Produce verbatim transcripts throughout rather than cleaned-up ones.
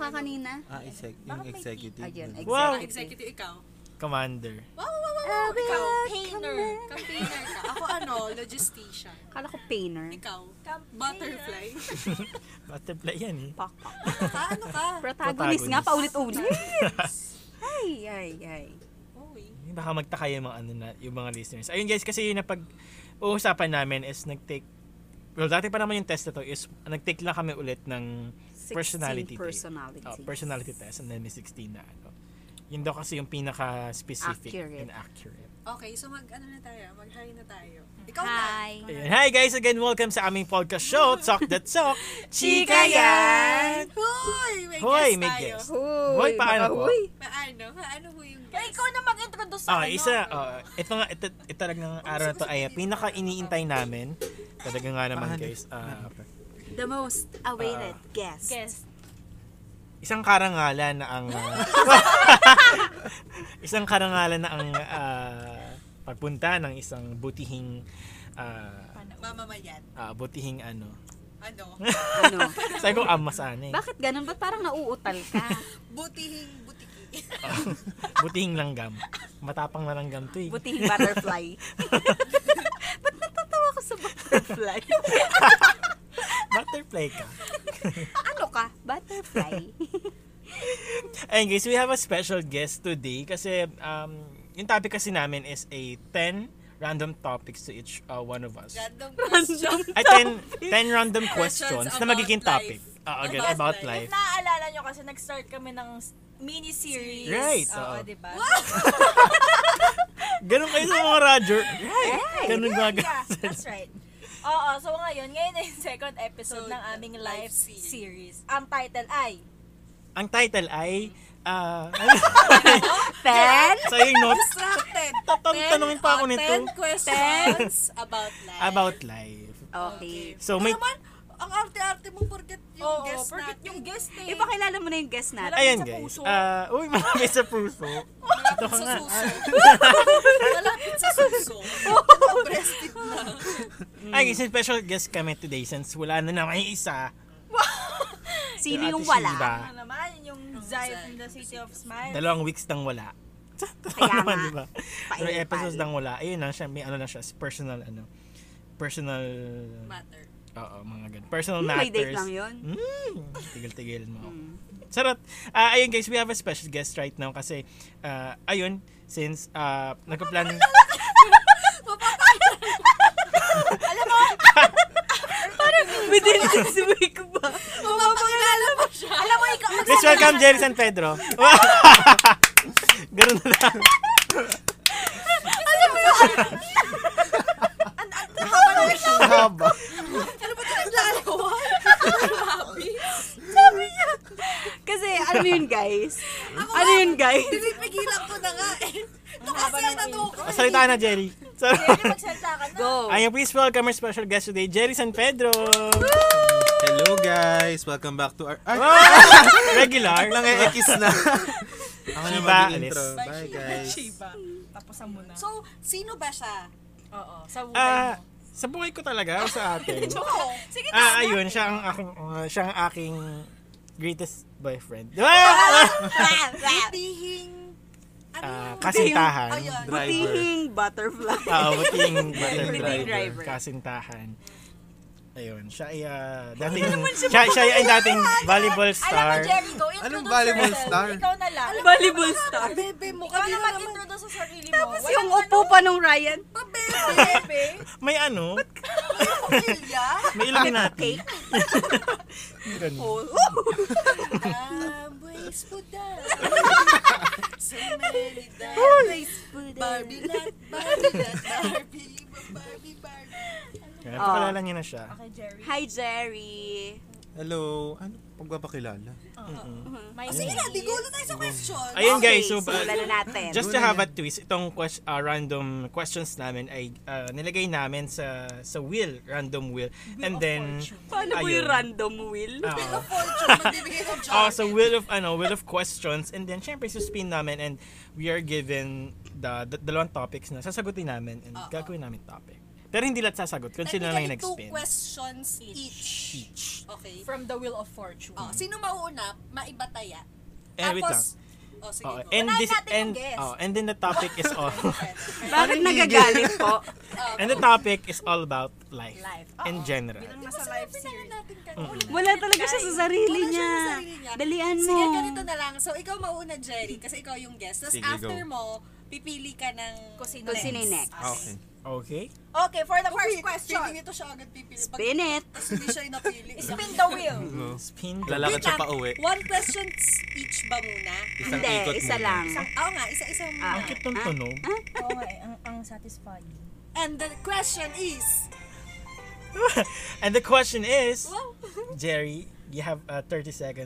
ka kanina? Ah, exec- yung executive. Ayun, executive. Wow. Executive, ikaw. Commander. Wow, wow, wow, wow. Ikaw, painter. Campaigner ka. Ako ano, logistician. Kala ko painter. Ikaw, butterfly. Butterfly yan eh. Pak, pak. Ano ka? Ano ka? Protagonist nga, Protagonist. paulit-ulit. ay, ay, ay. Uy. Baka magtaka yung mga, ano na, yung mga listeners. Ayun guys, kasi yung napag-uusapan namin is nag-take, well, dati pa naman yung test na to is, nag-take lang kami ulit ng personality test. personality. Oh, personality test and then may sixteen na ano. Yun daw kasi yung pinaka-specific Accurate. and accurate. Okay, so mag, ano na tayo? Mag-hi na tayo. Ikaw Hi. na. Ayun. Hi guys, again, welcome sa aming podcast show, Talk That Talk. Chika yan! Hoy! May Hoy, guest may tayo. guest. Huy, Hoy, paano po? huy. Paano? Paano po yung Kaya guest? ikaw na mag-introduce sa Ah, akin. isa, oh, ito nga, ito, ito talagang araw na to ay pinaka-iniintay namin. Talaga nga naman guys. ah, The most awaited guest. Guest. isang karangalan na ang ah, isang karangalan na ang ah, pagpunta ng isang butihing ah, Mamamayan. ah, butihing ano. Ano? Ano? Sabi ko amas ano eh. Bakit ganun? Ba't parang nauutal ka? Butihing butiki. Butihing langgam. Matapang na langgam to eh. Butihing butterfly. Ba't natatawa ko sa butterfly? Butterfly ka. ano ka? Butterfly. Ayun guys, we have a special guest today kasi um, yung topic kasi namin is a ten random topics to each uh, one of us. Random question. Ay, ten, ten random Questions questions na about magiging topic. life. Ah, okay, About about life. life. If naaalala nyo kasi nag-start kami ng mini-series. Right, Oo, oo. diba? Ganun kayo sa mga Roger. Right. Ganun mga Yeah, that's right. Oo, so ngayon, ngayon na yung second episode So, ng aming the live live series. series. Ang title ay Ang title ay ah, Ten? sa yung notes. Distracted. Tatang tanungin pa ako nito. ten questions about life. About life. Okay. So may Naman, ang arte-arte mo forget yung Oo, guest forget natin. yung guest eh. Ipakilala mo na yung guest natin. ayan sa guys. puso. Ah, uy, malapit sa puso. Malapit Ito sa nga. suso. Malapit sa suso. Breastfeed na. Ay, guys, special guest kami today since wala na naman yung isa. Sino Ate yung Shiva. wala? ano naman, yung Zai from the City of Smiles. Dalawang weeks nang wala. Kaya nga. diba? Pero Painipal. episodes nang wala. Ayun lang siya, may ano lang siya, personal ano. Personal Matter. Oo, mga ganun. Personal May matters. date lang yun. Mm, tigil-tigil mo. Mm. Sarot. Ah, ayun guys, we have a special guest right now kasi ah, ayun, since uh, nagpa-plan Within this week ba? Mapapakilala mo siya. Alam mo, ikaw, Please welcome Jerry San Pedro. Ganun na lang. Ang haba. Ano ba ito naglalawan? Happy? Sabi niya. Kasi, ano yun guys? Ano yun guys? Pinipigilan ko na nga eh. Ito kasi ang tanong ko. Salita na, Jerry. So, Jerry, magsalita ka na. Go. ayun, please welcome our special guest today, Jerry San Pedro. Hello guys! Welcome back to our... Ay! Regular. Nang e-ekis na. Ako na Shiba, mag-intro. alis. Bye guys. Shiba. Tapusan mo na. So, sino ba siya? Oo, sa buhay Ah, mo. sa buhay ko talaga, sa atin. Oo. Sige, Ah, ayun, siya ang aking, uh, siya ang aking greatest boyfriend. Ah! Butihing... Ano Ah, yun? kasintahan. Ayun. Driver. Butihing butterfly. Ah, buting Buting driver. driver. Kasintahan. Ayun, siya ay uh, dating, siya, siya ay dating volleyball Alam mo, star. Jerry, go. Introduce Anong volleyball yourself. star? Ikaw na lang. Volleyball star. Bebe mo. Ikaw na Kanina naman. mag-introduce sa sarili mo. Tapos Walang yung upo pa nung Ryan. Bebe. May ano, Pamilya. may Illuminati. Cake. Ganun. Oh. Damways po da. So many days. Barbie lot, Barbie lot, Barbie, Barbie, Barbie. Kaya pakilala niyo na siya. Okay, Jerry. Hi Jerry. Hello. Ano? Pagpapakilala? My O sige na, di gulo tayo sa question. Ayun Okay, guys, so simulan na natin. just to have a twist, itong quest, uh, random questions namin ay uh, nilagay namin sa sa wheel, random wheel. And then, Paano po yung ayun. random wheel? Oo. Fortune, magbibigay ng Oh, chance. so wheel of ano, wheel of questions and then syempre suspin namin and we are given the, the dalawang topics na sasagutin namin and Oo. gagawin namin topic. Pero hindi lahat sasagot. Kung sino lang yung Technically, two nag-spin. questions each. Each. Okay. From the Wheel of Fortune. Oh, sino mauuna? Maibataya. Eh, wait lang. Oh, sige, Okay. go. And Unahin this natin yung and guess. oh, and then the topic is all Bakit nagagalit po? and the topic is all about life, Life. in general. Bilang nasa live series. natin kanina. Wala talaga siya sa sarili Wala siya niya. sa sarili niya. Dalian mo. Sige, ganito na lang. So, ikaw mauna, Jerry, kasi ikaw yung guest. Tapos Sige, after go. mo, pipili ka ng Kung sino Kung sino yung next. Okay. Okay? Okay, for the first Okay, question. Hindi ito siya agad pipili. Pag, Spin it. Tapos hindi siya yung napili. Spin the wheel. No. Spin the Lalakad Wait siya lang, pa uwi. one question each ba muna? Isang Hindi, ikot isa muna. lang. Oo nga, isa-isa muna. Ah. Ang cute ng tunog. Oo nga eh, ang, ang satisfying. And the question is... And the question is, Wow. Jerry, you have uh, thirty seconds.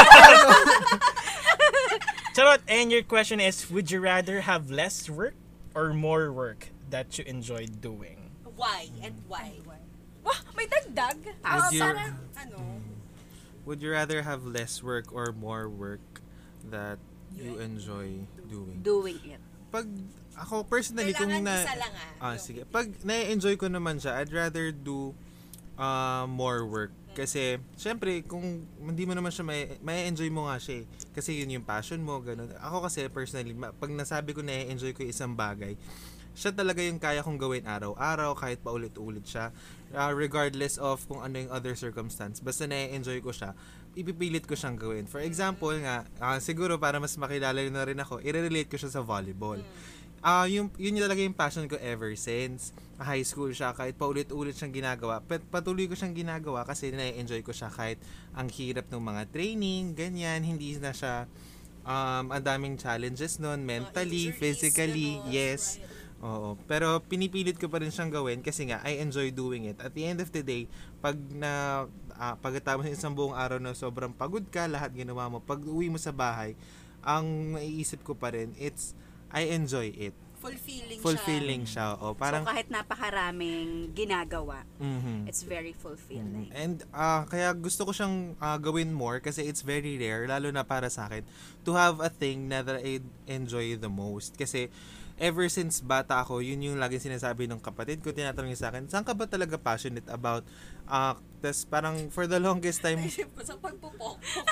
Charot, and your question is, would you rather have less work or more work that you enjoy doing? Why? And why? Wah, may dagdag. Ah, Would you- parang, ano, Would you rather have less work or more work that you enjoy doing? Doing it. Pag ako personally kung kailangan na isa lang ah. Ah, Yung- sige. Pag na-enjoy ko naman siya, I'd rather do uh, more work. Kasi, syempre, kung hindi mo naman siya, may, may enjoy mo nga siya eh. Kasi yun yung passion mo, ganun. Ako kasi, personally, ma- pag nasabi ko na-enjoy ko yung isang bagay, siya talaga yung kaya kong gawin araw-araw, kahit paulit-ulit siya. Uh, regardless of kung ano yung other circumstance. Basta na-enjoy ko siya, ipipilit ko siyang gawin. For example nga, uh, siguro para mas makilala na rin ako, i-relate ko siya sa volleyball. Ah, yung yun yung talaga yung passion ko ever since high school siya, kahit paulit-ulit siyang ginagawa. Pat patuloy ko siyang ginagawa kasi na-enjoy ko siya kahit ang hirap ng mga training, ganyan, hindi na siya um ang daming challenges noon mentally, injuries, physically, gano'n, yes. Oo, pero pinipilit ko pa rin siyang gawin kasi nga I enjoy doing it. At the end of the day, pag na uh, pagkatapos ng isang buong araw na sobrang pagod ka, lahat ginawa mo, pag uwi mo sa bahay, ang naiisip ko pa rin, it's I enjoy it. fulfilling, Fulfilling siya. O, parang so kahit napakaraming ginagawa, mhm. it's very fulfilling. And ah kaya gusto ko siyang ah, gawin more kasi it's very rare, lalo na para sa akin, to have a thing na that I enjoy the most. Kasi ever since bata ako, yun yung laging sinasabi ng kapatid ko, tinatanong niya sa akin, saan ka ba talaga passionate about? Ah, tas parang for the longest time, siya. Isip ko sa pagpupok.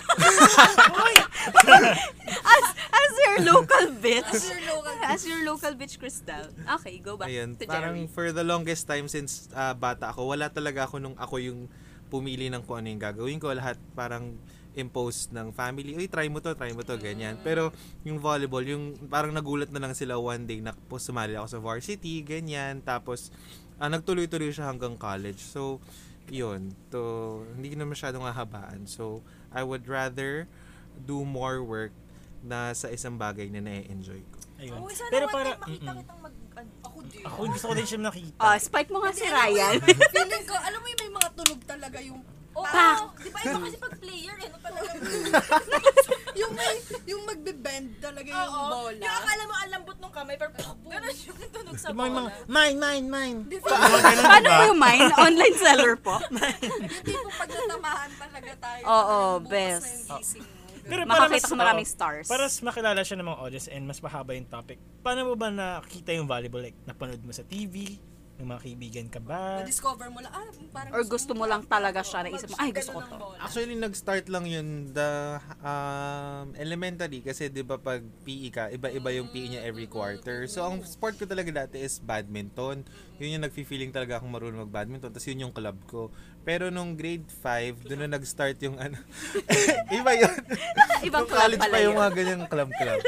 As, as your local bitch. As your local As your local bitch, Crystal. Okay, go back ayun, to parang Jerry. for the longest time since ah, bata ako, wala talaga ako nung ako yung pumili ng kung ano yung gagawin ko. Lahat parang imposed ng family, uy, try mo to, try mo to, ganyan. Pero yung volleyball, yung parang nagulat na lang sila one day na po sumali ako sa varsity, ganyan. Tapos, ah, nagtuloy-tuloy siya hanggang college. So, yun. To, hindi na masyadong hahabaan. So, I would rather do more work na sa isang bagay na na-enjoy ko. Ayun. Oh, sana Pero one para time makita mm-mm. kitang mag... ano, Ako din. ako gusto ko din siya nakita. Oh, spike mo nga si Ryan. Feeling ko, alam mo yung may mga tunog talaga yung Oo, Pak! di ba iba kasi pag player eh, no, talaga. yung may yung magbe-bend talaga yung Oo, bola. yung akala mo ang lambot ng kamay, pero ganun yung tunog sa Yung mga, mga, bola. mine, mine, mine. Di Mga ba? ganun, Paano diba? po yung mine? Online seller po. Yung tipo pag natamahan talaga tayo. Oo, talagang bukas best. na yung gising mo. Pero para Makakita mas- ka maraming oo, stars. Para mas makilala siya ng mga audience and mas mahaba yung topic. Paano mo ba nakita yung volleyball? Like, napanood mo sa T V? Ng mga kaibigan ka ba? Na-discover mo lang, ah, parang Or gusto mo lang talaga siya, naisip mo, ay, gusto ko to. Actually, nag-start lang yun the um, elementary kasi 'di ba pag P E ka, iba-iba yung P E niya every quarter. So ang sport ko talaga dati is badminton. Yun yung nagfi-feeling talaga akong marunong mag-badminton. Tapos yun yung club ko. Pero nung grade five, doon na nag-start yung ano. Iba yun. Ibang Nung club college pala pa yung yun. mga ganyang club-club.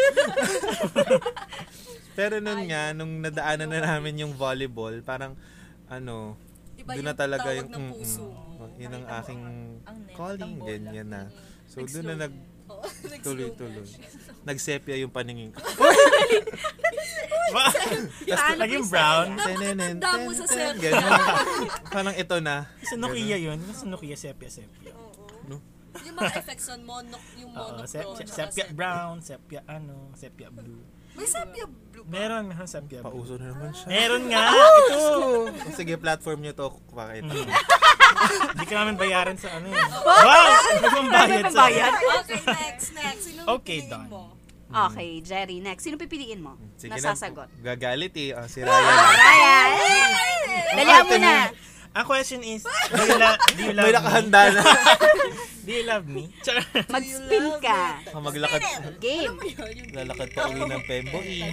Pero nun nga, nung nadaanan na namin yung volleyball, parang ano, Iba doon na yung talaga tawag yung ng mm, puso mm, mo. yun ang Nakita mo aking ang- ang net, calling, ang bola. ganyan na. So doon Nag-slow na nag Oo, nag-slow tuloy-tuloy. motion. Nagsepia yung paningin ko. Tapos naging brown. Napakatanda mo sa sepia. Ganyan. Parang ito na. Sa Nokia yun. Sa Nokia, sepia, sepia. Oo. Yung mga effects on monoc, yung Oo, monochrome. sepia, tsaka sepia brown, sepia ano, sepia blue. May sepia blue ba? Meron, meron sepia blue. Pauso na naman siya. Meron nga! Ito! Oh, sige, platform nyo to. Bakit? Mm. Hindi ka namin bayaran sa ano yun. Wow! Nagpambayad sa... Bayad? Okay, next, next. Sino Okay, piliin done. mo? Okay, Jerry, next. Sino pipiliin mo? Sige Nasasagot. na, gagalit eh. Oh, si Ah, Ryan. Ryan! Dalihan mo na. Ang question is, do you, la- do you love May me? nakahanda na. Do you love me? Char. Mag-spin ka. Oh, maglakad. Game. Lalakad pa uwi ng Pembo eh.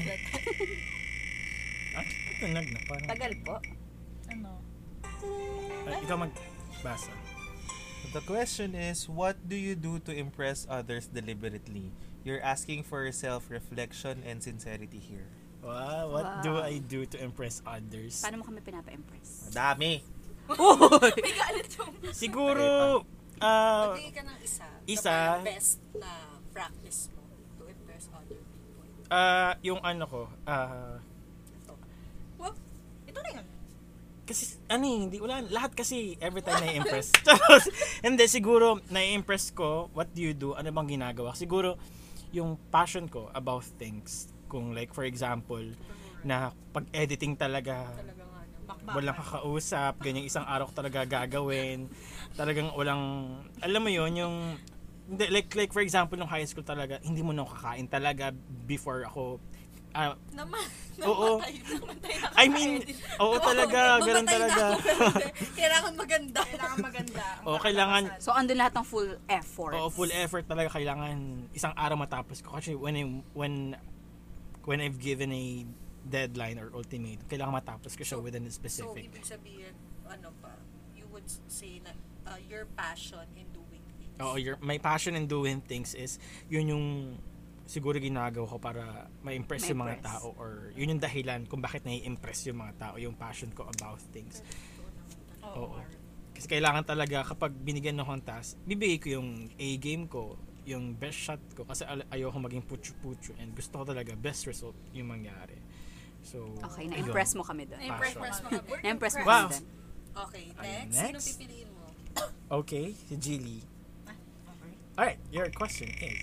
Ah, tunog na parang. Tagal po. Ano? Ay, ikaw magbasa. The question is, what do you do to impress others deliberately? You're asking for self-reflection and sincerity here. Wow, what Wow. do I do to impress others? Paano mo kami pinapa-impress? Madami. May galit yung... Siguro, ah, Pagiging ka ng isa. Isa. Na parang best na practice mo to impress other people. ah, yung ano ko, ah, Wag, ito na yun. kasi, ano eh, hindi, wala, lahat kasi, every time na-impress. Tapos, hindi, siguro, na-impress ko, what do you do, ano bang ginagawa? Siguro, yung passion ko about things, kung like, for example, na pag-editing talaga, Talagang ano, bakbakan. walang kakausap, ganyan isang araw ko talaga gagawin, talagang walang, alam mo yun, yung, hindi, like, like for example, nung high school talaga, hindi mo nang kakain talaga before ako, ah, Naman, Oo. namatay, namatay na I mean, oo talaga, ganun talaga. Kailangan maganda. Kailangan maganda. ang Oo, kailangan, So, andun lahat ng full effort. oo, full effort talaga, kailangan isang araw matapos ko. Kasi when, I, when, when I've given a deadline or ultimatum, kailangan matapos ko siya So- within a So, specific. ibig sabihin, ano pa, you would say na uh, your passion in doing things. Oo, your, my passion in doing things is, yun yung siguro ginagawa ko para ma-impress yung mga Ma-impress. tao or yun yung dahilan kung bakit nai-impress yung mga tao, yung passion ko about things. Oo. Kasi kailangan talaga kapag binigyan ako ng task, bibigay ko yung A-game ko, yung best shot ko kasi al- ayoko maging putyo-putyo and gusto ko talaga best result yung mangyari. So, Okay, ayun. na-impress mo kami doon. Na-impress Passion. mo kami. Na-impress mo Wow. kami doon. Okay, Ayun, next. Sino next. pipiliin mo? Okay, si Jilly. Alright, your question is,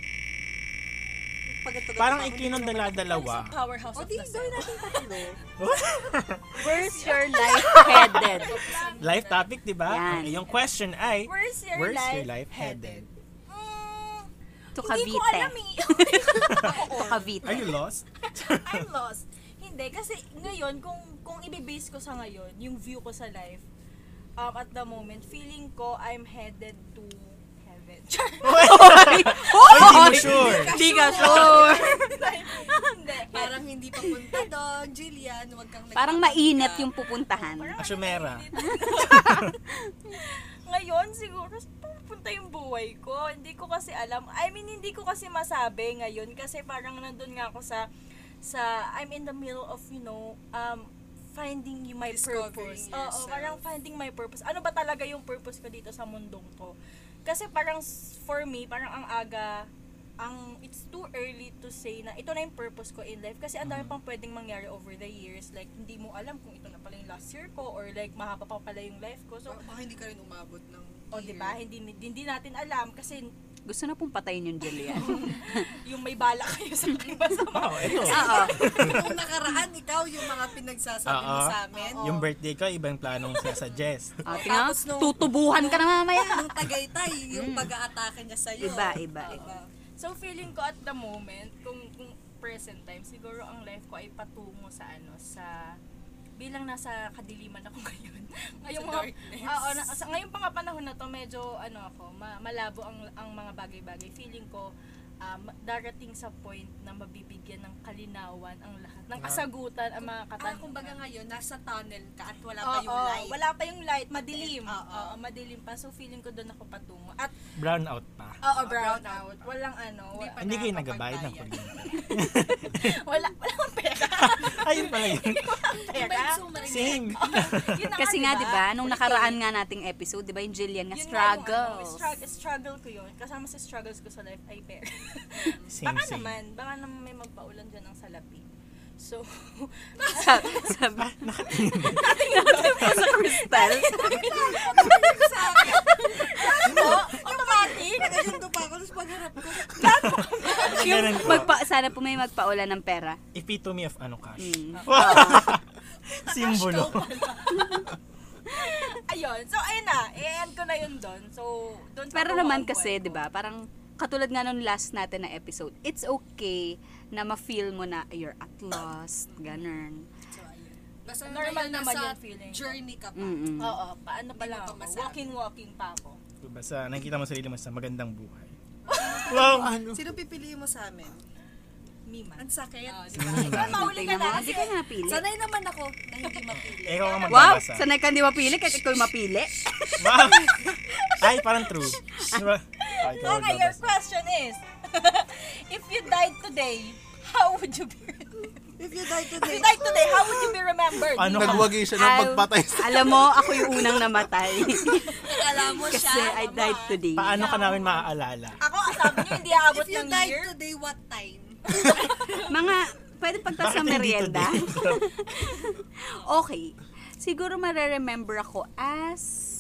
Pagkatugat parang ako, ikinong hindi naman- dala-dalawa. Powerhouse O, of di, the gawin self. natin tatlo. Where's your life headed? Life topic, di ba? Yan. Okay, yung question ay, Where's your where's life, your life headed? Mm, To hindi ko Cavite. alam eh. To Cavite. Are you lost? I'm lost. Hindi, kasi ngayon, kung kung ibibase ko sa ngayon, yung view ko sa life, um, at the moment, feeling ko I'm headed to heaven. Ay, di mo sure. Hindi ka sure. Hindi. Parang hindi pa punta doon, Jillian, huwag kang Parang nagpapagod mainit ka. yung pupuntahan. Asumera. Ngayon, siguro, saan pupunta yung buhay ko? Hindi ko kasi alam. I mean, hindi ko kasi masabi ngayon kasi parang nandun nga ako sa, sa I'm in the middle of, you know, um, finding you my Discovering purpose. Oo, yourself. parang finding my purpose. Ano ba talaga yung purpose ko dito sa mundong to? Kasi parang s- for me, parang ang aga, ang it's too early to say na ito na yung purpose ko in life kasi ang dami pang pwedeng mangyari over the years, like hindi mo alam kung ito na pala yung last year ko or like mahaba pa pala yung life ko. So, Baka hindi ka rin umabot ng o di ba, hindi hindi natin alam kasi Gusto na pong patayin yung Jillian. yung may bala kayo sa akin masama. Oh, ito. Oo. Nung nakaraan, ikaw yung mga pinagsasabi mo Oo. sa amin. Yung birthday ko, ibang planong suggest. Ah, tingnan, Tapos nung- tutubuhan ka na mamaya. Nung Tagaytay, yung pag-aatake niya sa'yo. Iba, iba, Oo. iba. So feeling ko at the moment, kung, kung present time, siguro ang life ko ay patungo sa ano, sa bilang nasa kadiliman ako ngayon. Ngayong Sa mga darkness. Oo, na, sa ngayong mga panahon na to, medyo ano ako, ma, malabo ang ang mga bagay-bagay. Feeling ko um, darating sa point na mabibigyan ng kalinawan ang lahat, ng kasagutan ang mga Ah, katanungan. kumbaga ngayon, nasa tunnel ka at wala pa yung Oo, light. wala pa yung light, madilim. Oo. Oo, madilim pa. So feeling ko doon ako patungo. At Brown out pa. oo, brown brown out. Walang ano, Hindi wa- pa Hindi kayo nakakapagtayan. nagabayad ng kuryente. wala walang pera. Ayun pala yun. Yung Pera. gusto mo marinig. Same. Yun na Kasi nga, nga, di ba, nung nakaraan nga nating episode, di ba, yung Jillian nga Yun nga yung struggles. ano, struggle, struggle ko yun. Kasama sa struggles ko sa life ay pera. Same, baka same. naman, baka naman may magpaulan dyan ng salapi. So, sa, sa, natingin po sa crystal. ano, automatic. Nagasundo pa ako, tapos pagharap ko. Yung Ganun po. magpa, sana po may magpaulan ng pera. Epitome of ano cash. Mm. Simbolo. Ayun. So, ayun na. I-end ko na yun doon. So, doon sa Pero buong naman buhay kasi, ko. di ba, parang katulad nga nung last natin na episode, it's okay na ma-feel mo na you're at lost, ganun. So, ayun. Basta Normal ngayon naman nasa yung feeling. journey ka pa. Mm-mm. Oo, paano pa Hindi lang mo pa ako? masabi. Walking-walking pa ako. Basta nakikita mo sarili mo sa magandang buhay. Wow! Ano? Sino pipiliin mo sa amin? Mima. Ang sakit. Oh, di ba? Ikaw, mauli ka na. Hindi ka na napili. Sanay naman ako na hindi mapili. Ikaw ang Wow! magbabasa. Sanay ka hindi mapili kahit ikaw yung mapili. Wow! Ay, parang true. Diba? Ay, ikaw ang Okay, your magbabasa. question is, if you died today, how would you be If you die If today, you died today, how would you be remembered? Ano ka? Nagwagi siya ng Al- pagpatay sa... alam mo, ako yung unang namatay. alam mo siya. Kasi I tama. died today. Paano ka namin maaalala? Ako, sabi niyo, hindi aabot If you ng died year. today, what time? Mga, pwede pagtas Bakit sa hindi merienda. today? Okay. Siguro mareremember ako as...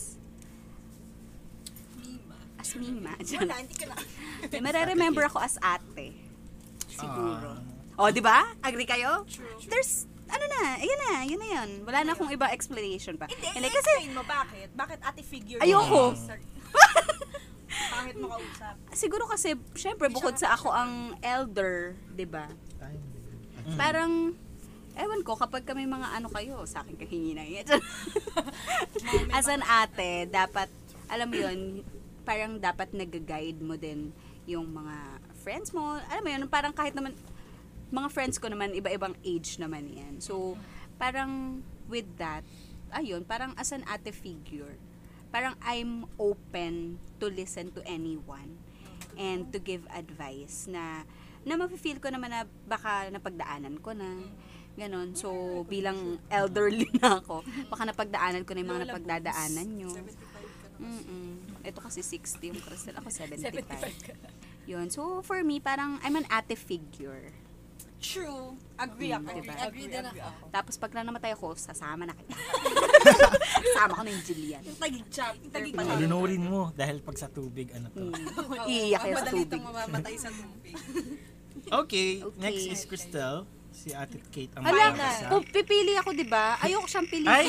Mima. As Mima. Wala, hindi ka na. Mareremember ako as ate. Siguro. Ah. O, di ba? Agree kayo? True. There's, ano na, ayun na, yun na yun. Wala na akong iba explanation pa. Hindi, Hindi, kasi... kasi, mo bakit? Bakit ate figure? Ayoko. Sorry. Pangit mo kausap. siguro kasi, syempre, bukod sa ako ang elder, di ba? Parang, ewan ko, kapag kami mga ano kayo, sa akin kahingi na yan. As an ate, dapat, alam mo yun, parang dapat nag-guide mo din yung mga friends mo. Alam mo yun, parang kahit naman, mga friends ko naman, iba-ibang age naman yan. So, parang with that, ayun, parang as an ate figure, parang I'm open to listen to anyone and to give advice na na mafe-feel ko naman na baka napagdaanan ko na ganon. So, bilang elderly na ako, baka napagdaanan ko na yung mga napagdadaanan nyo. seventy-five ka na. Mm-mm. Ito kasi sixty yung Crystal. Ako seventy-five. seventy-five ka. Yun. So, for me, parang I'm an ate figure. True. Agree ako. Diba? Agree din ako. Tapos, pag na namatay ako, sasama na kita. Sama ko na yung Jillian. Yung tagig chapter. Tagig pa chapter. lang. Lunurin mo dahil pag sa tubig, ano to. Mm. Iiyak Ang kayo sa madalitang tubig. mamamatay sa tubig. Okay, Okay. next is Crystal. Si Ate Kate ang Hala, magbabasa. kung pipili ako, di ba? Ayoko siyang Ay! piliin.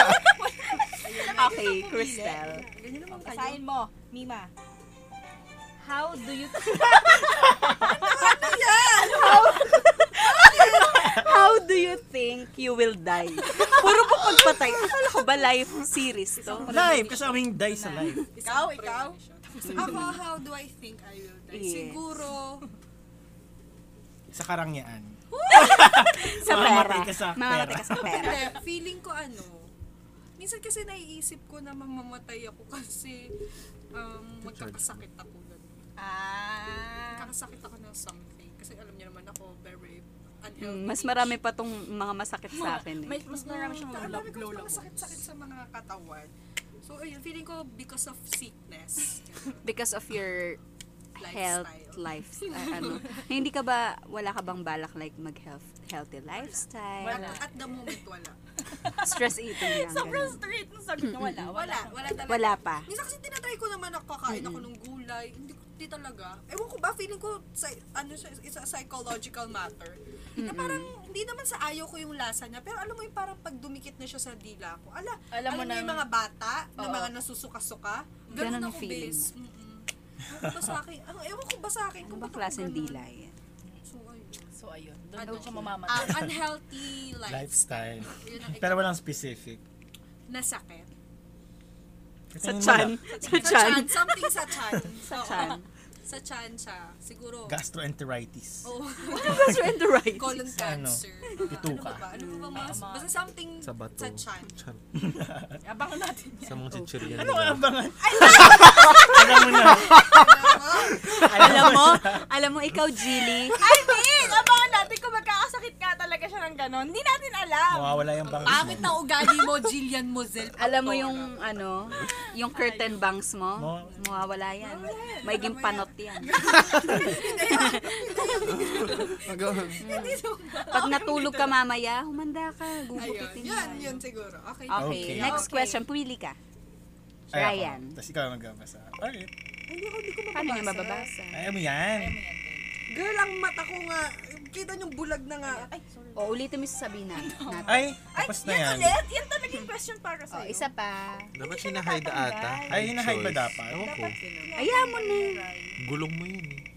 Okay, Crystal. Ganyan naman kayo. Basahin mo, Mima. How do you... How do you think you will die? Puro po pagpatay. Akala ko ba life series to? Live, kasama yung die sa live. Ikaw, ikaw? Ako, how do I think I will die? Yes. Siguro, Sa karangyaan. Sa pera. Mamamatay ka sa Mamamatay pera. ka sa pera. hindi, feeling ko ano, minsan kasi naiisip ko na mamamatay ako kasi um, magkakasakit ako. Ah. Magkakasakit ako ng something. Kasi alam niyo naman ako, very unhealthy. Mm, mas marami pa tong mga masakit sa akin eh. May, mas marami siyang Ang love dami ko glow mga sakit-sakit sa mga katawan. So, ayun, feeling ko because of sickness. Because of your health life Lifestyle. uh, ano. Hindi ka ba, wala ka bang balak like mag-health healthy lifestyle? At, at the moment, wala. Stress eating lang. Sobrang ganun. straight ng sagot niya. Wala, Wala, wala talaga. Wala pa. Minsan kasi tinatry ko naman ako kakain ako ng gulay. Hindi ko di talaga. Ewan ko ba, feeling ko sa, ano siya, it's a psychological matter. Na parang hindi naman sa ayaw ko yung lasa niya, pero alam mo yung parang pag dumikit na siya sa dila ko. Ala, Alam alam, mo mo yung na- mga bata na Oo. mga nasusuka-suka. Ganun Ganun ang ako, feeling bes. Mm-mm. Ewan ko ba sa akin? Ano, ewan ko ba sa akin? Ano Kung ba ba't ako klaseng ganun? dila yan? So, ayun. So, ayun. Doon Ano? daw siya mamamatay. Ah, unhealthy life. Lifestyle. Yun ang Pero walang specific. nasakit. Sa Tingin mo chan. na, Sa Sa chan. chan. Something sa chan. Sa Oo. chan. Sa chan siya. Siguro. gastroenteritis. Oh. Gastroenteritis. Colon Sa ano? cancer. Ah, Pituka. Ano ba ba? Ano ba ba mas? Basta something Sa bato. sa chan. Char- Abangan natin yan. Sa mga chichirya Ano ang nila. abangan? Alam mo na. Alam mo, alam mo ikaw, Jilly, I mean, abangan natin kung magkakasakit nga talaga siya ng ganon. Hindi natin alam. Mawawala yung bangs Pangit mo. na ugali mo, Jillian Mosel. alam mo yung ano, yung curtain bangs mo, Mo- mawawala yan. Maiging panot yan. Pag natulog ka mamaya, humanda ka, Ayun. gugupitin Yan, mo. yun siguro. Okay. Okay, Okay. next Okay. question, pili ka. Ay, ako. Ryan. Tapos ikaw magbabasa. Alright. Hindi ko, hindi ko Paano niya mababasa. mababasa? Ayaw mo yan. Girl, ang mata ko nga, kita yung bulag na nga. Ay, sorry. O, ulitin mo yung sasabihin na, natin. Ay, Ay, tapos na yan yan. ulit? Yan talaga yung question para O, sa'yo. isa pa. Dapat hinahide ata. Ay, hinahide ba Choice. dapat? Ewan ko. Ayaw mo na. Gulong mo yun eh.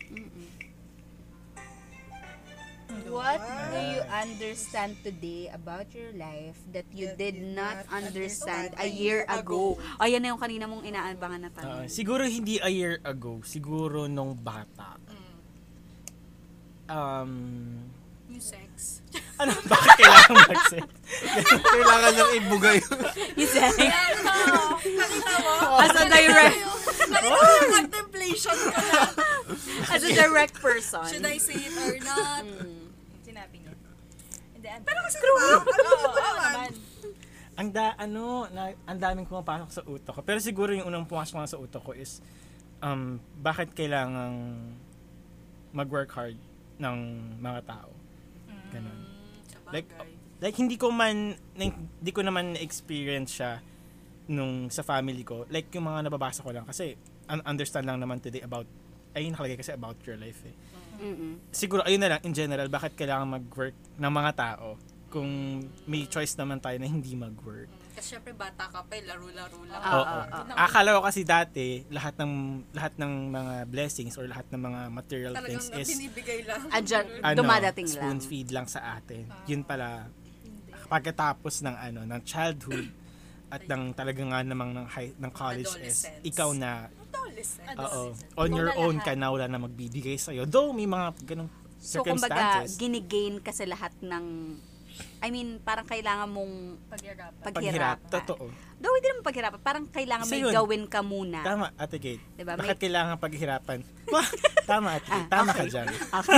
What do you understand today about your life that you did not understand a year ago? Ayan na yung kanina mong inaabangan na Uh, tanong. siguro hindi a year ago, siguro nung bata. Um, Yung sex. ano, bakit kailangan mag-sex? Kailangan niyang ibugay. You said, Nakita mo? as a direct, Nakita mo yung contemplation ko na. as a direct person. Should I say it or not? Sinabi niya. Hindi, ano? Pero kasi diba, ano Oo, mo oo naman? naman. Ang da, ano, na, ang daming pumapasok sa utak ko. Pero siguro yung unang pumasok nga sa utak ko is, um, bakit kailangang mag-work hard ng mga tao? Ganun. Like, like hindi ko man, hindi ko naman na-experience siya nung sa family ko. Like, yung mga nababasa ko lang. Kasi, un- understand lang naman today about, ay nakalagay kasi about your life eh. Mm-mm. Siguro, ayun na lang, in general, bakit kailangan mag-work ng mga tao kung may choice naman tayo na hindi mag-work. Kasi syempre bata ka pa, eh, laro-laro lang. Ah, Oo. ah, ah. Akala ko kasi dati, lahat ng lahat ng mga blessings or lahat ng mga material Talagang things is binibigay lang. Andyan, ano, dumadating lang. spoon feed lang sa atin. Yun pala, pagkatapos ng ano, ng childhood at ng talagang nga namang ng, high, ng college is Adolescence. ikaw na Adolescent. oo, Adolescent. on Ikaw your na own lahat. ka na, wala na magbibigay sa'yo. Though may mga ganong So, kumbaga, circumstances. ginigain kasi lahat ng, I mean, parang kailangan mong Paghirapan. paghirap. paghirapan. Totoo. Though, hindi naman paghirapan. Parang kailangan Kasi may yun. gawin ka muna. Tama, Ate Kate. Diba? Bakit May- kailangan paghihirapan? Wah, Tama, Ate Kate. Ah, Tama okay. ka dyan. Okay.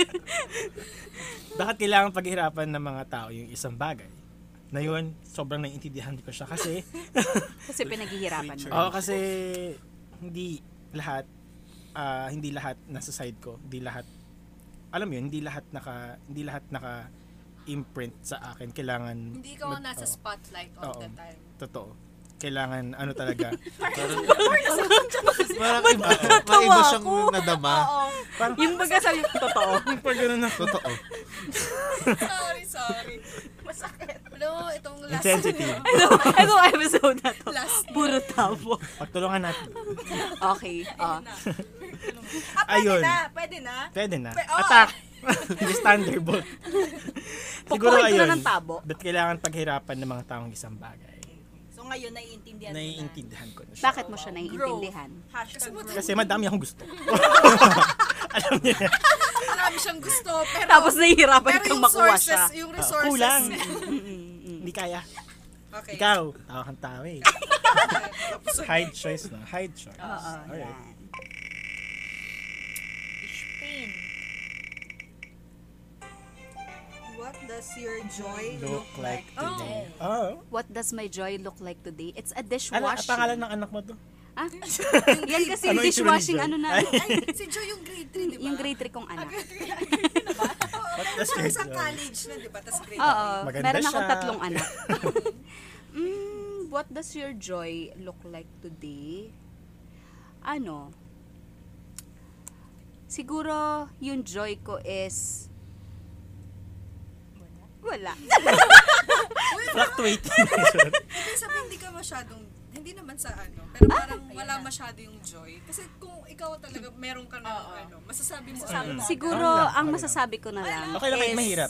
Bakit kailangan paghihirapan ng mga tao yung isang bagay? Na yun, sobrang naiintindihan ko siya kasi, Kasi pinaghihirapan mo. oo, kasi hindi lahat, ah, hindi lahat nasa side ko, hindi lahat, alam mo yun, hindi lahat naka, hindi lahat naka imprint sa akin. Kailangan, Hindi ikaw ang mag- nasa oo, spotlight all Oo. the time. totoo. Kailangan, ano talaga, Parang iba, may iba siyang nadama. parang, Yung baga sabi, totoo. pag gano'n na, Totoo. Sorry, sorry. Masakit. No, itong last insensitive. Ito, itong episode na to. last Puro tabo. Pagtulungan natin. Okay. Oh. Ah, pwede Ayun. na. Pwede na. Pwede na. Pe- oo. Attack! Just Thunderbolt. Siguro Pupuhin ko na ayun. ng tabo. Ba't kailangan paghirapan ng mga taong isang bagay? So ngayon, naiintindihan mo na. Naiintindihan ko na siya. Bakit mo siya Growth. naiintindihan? Hashtag growth. Kasi madami akong gusto. Alam niya. marami siyang gusto, pero Tapos nahihirapan pero kang yung makuha sources, siya. yung Ah, resources. kulang. Mm-mm. Hindi kaya. Okay. Ikaw, tawa kang tawa eh. Hide choice na. Hide choice. Oo, Alright. yan. Spain. What does your joy Look like Oh. today. Oh. What does my joy look like today? It's a Ano, dishwashing. pangalan ng anak mo to? Ah? Yan kasi Ano yung itsura ni dishwashing Joy? ano na. Ay. Ay, si Joy yung grade three, di ba? Yung grade three kong anak. What does Sa your isang joy? college na, di ba? Tapos grade Oo. Maganda Meron akong siya. tatlong anak. mm, what does your joy look like today? Ano? Siguro yung joy ko is wala. Fluctuating. Ibig sabihin, hindi ka masyadong, hindi naman sa ano, pero parang wala masyado yung joy. Kasi kung ikaw talaga, meron ka na ano, masasabi mo, Masasabi ano, mo. Siguro Okay lang, ang okay masasabi ko na lang Okay lang kahit is- mahirap.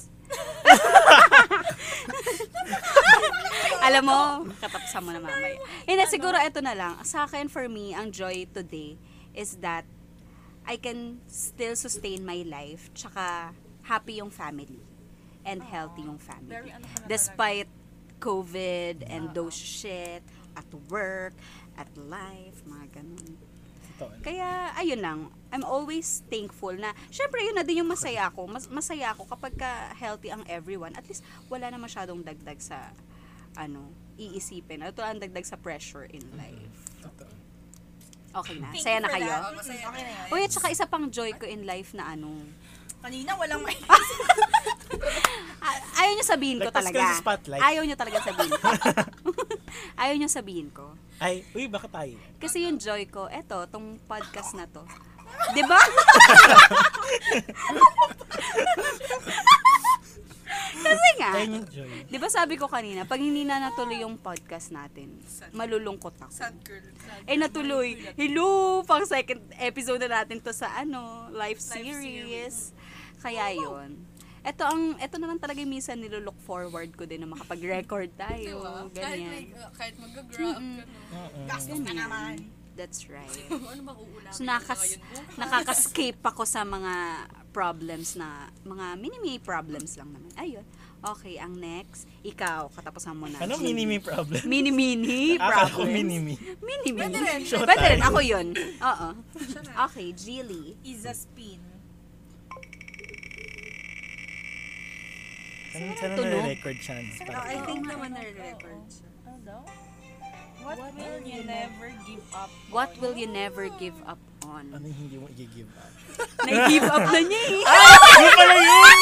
Alam mo, katapusan mo na mamaya. Hindi, siguro ito na lang. Sa akin, for me, ang joy today is that I can still sustain my life, tsaka happy yung family and healthy yung family. Very ano ka na Despite COVID and those shit at work, at life, mga ganun. Totoo. Kaya, ayun lang. I'm always thankful na, syempre yun na din yung masaya ako. Mas, masaya ako kapag ka healthy ang everyone. At least, wala na masyadong dagdag sa, ano, iisipin. Ito ang dagdag sa pressure in life. Totoo. Okay na. Thank Saya you na for kayo. that. Oh, masaya Okay na yan. Uy, at saka isa pang joy ko in life na ano. Kanina walang may... a- Ayaw nyo sabihin ko Lagpas ka talaga. sa spotlight. Ayaw nyo talaga sabihin ko. Ayaw nyo sabihin ko. Ay, uy, baka tayo? Kasi yung joy ko, eto, tong podcast na to, Di ba? Kasi nga, Ayun yung joy. di ba sabi ko kanina, pag hindi na natuloy yung podcast natin, malulungkot ako. Sad girl. Sad Eh natuloy. Hello! Pang second episode na natin to sa ano, live series. Kaya yun. Ito ang ito naman talaga yung minsan nilo-look forward ko din na makapag-record tayo. Diba? Kahit, like, Ganyan. uh, kahit mag-grab, Mm-mm. gano'n. Gastos ka Ganyan. naman. That's right. ano bang uulamin So ko nakas ngayon bukas? nakaka-escape ako sa mga problems na mga mini-mini problems lang naman. Ayun. Okay, ang next, ikaw, katapusan mo na. Ano mini-me problem? Mini-mini Akala ko problems. mini-me. Mini-mini. Pwede rin. Pwede rin. Ako yun. Oo. Okay, Jilly. Is a spin. Saan saan tunog? na-record siya? Oh, I think naman na-record siya. Ano daw? What, will you never give up? What will you never give up on? Ano yung hindi mo i-give up? Nag-give up na niya eh. Ano pala yun?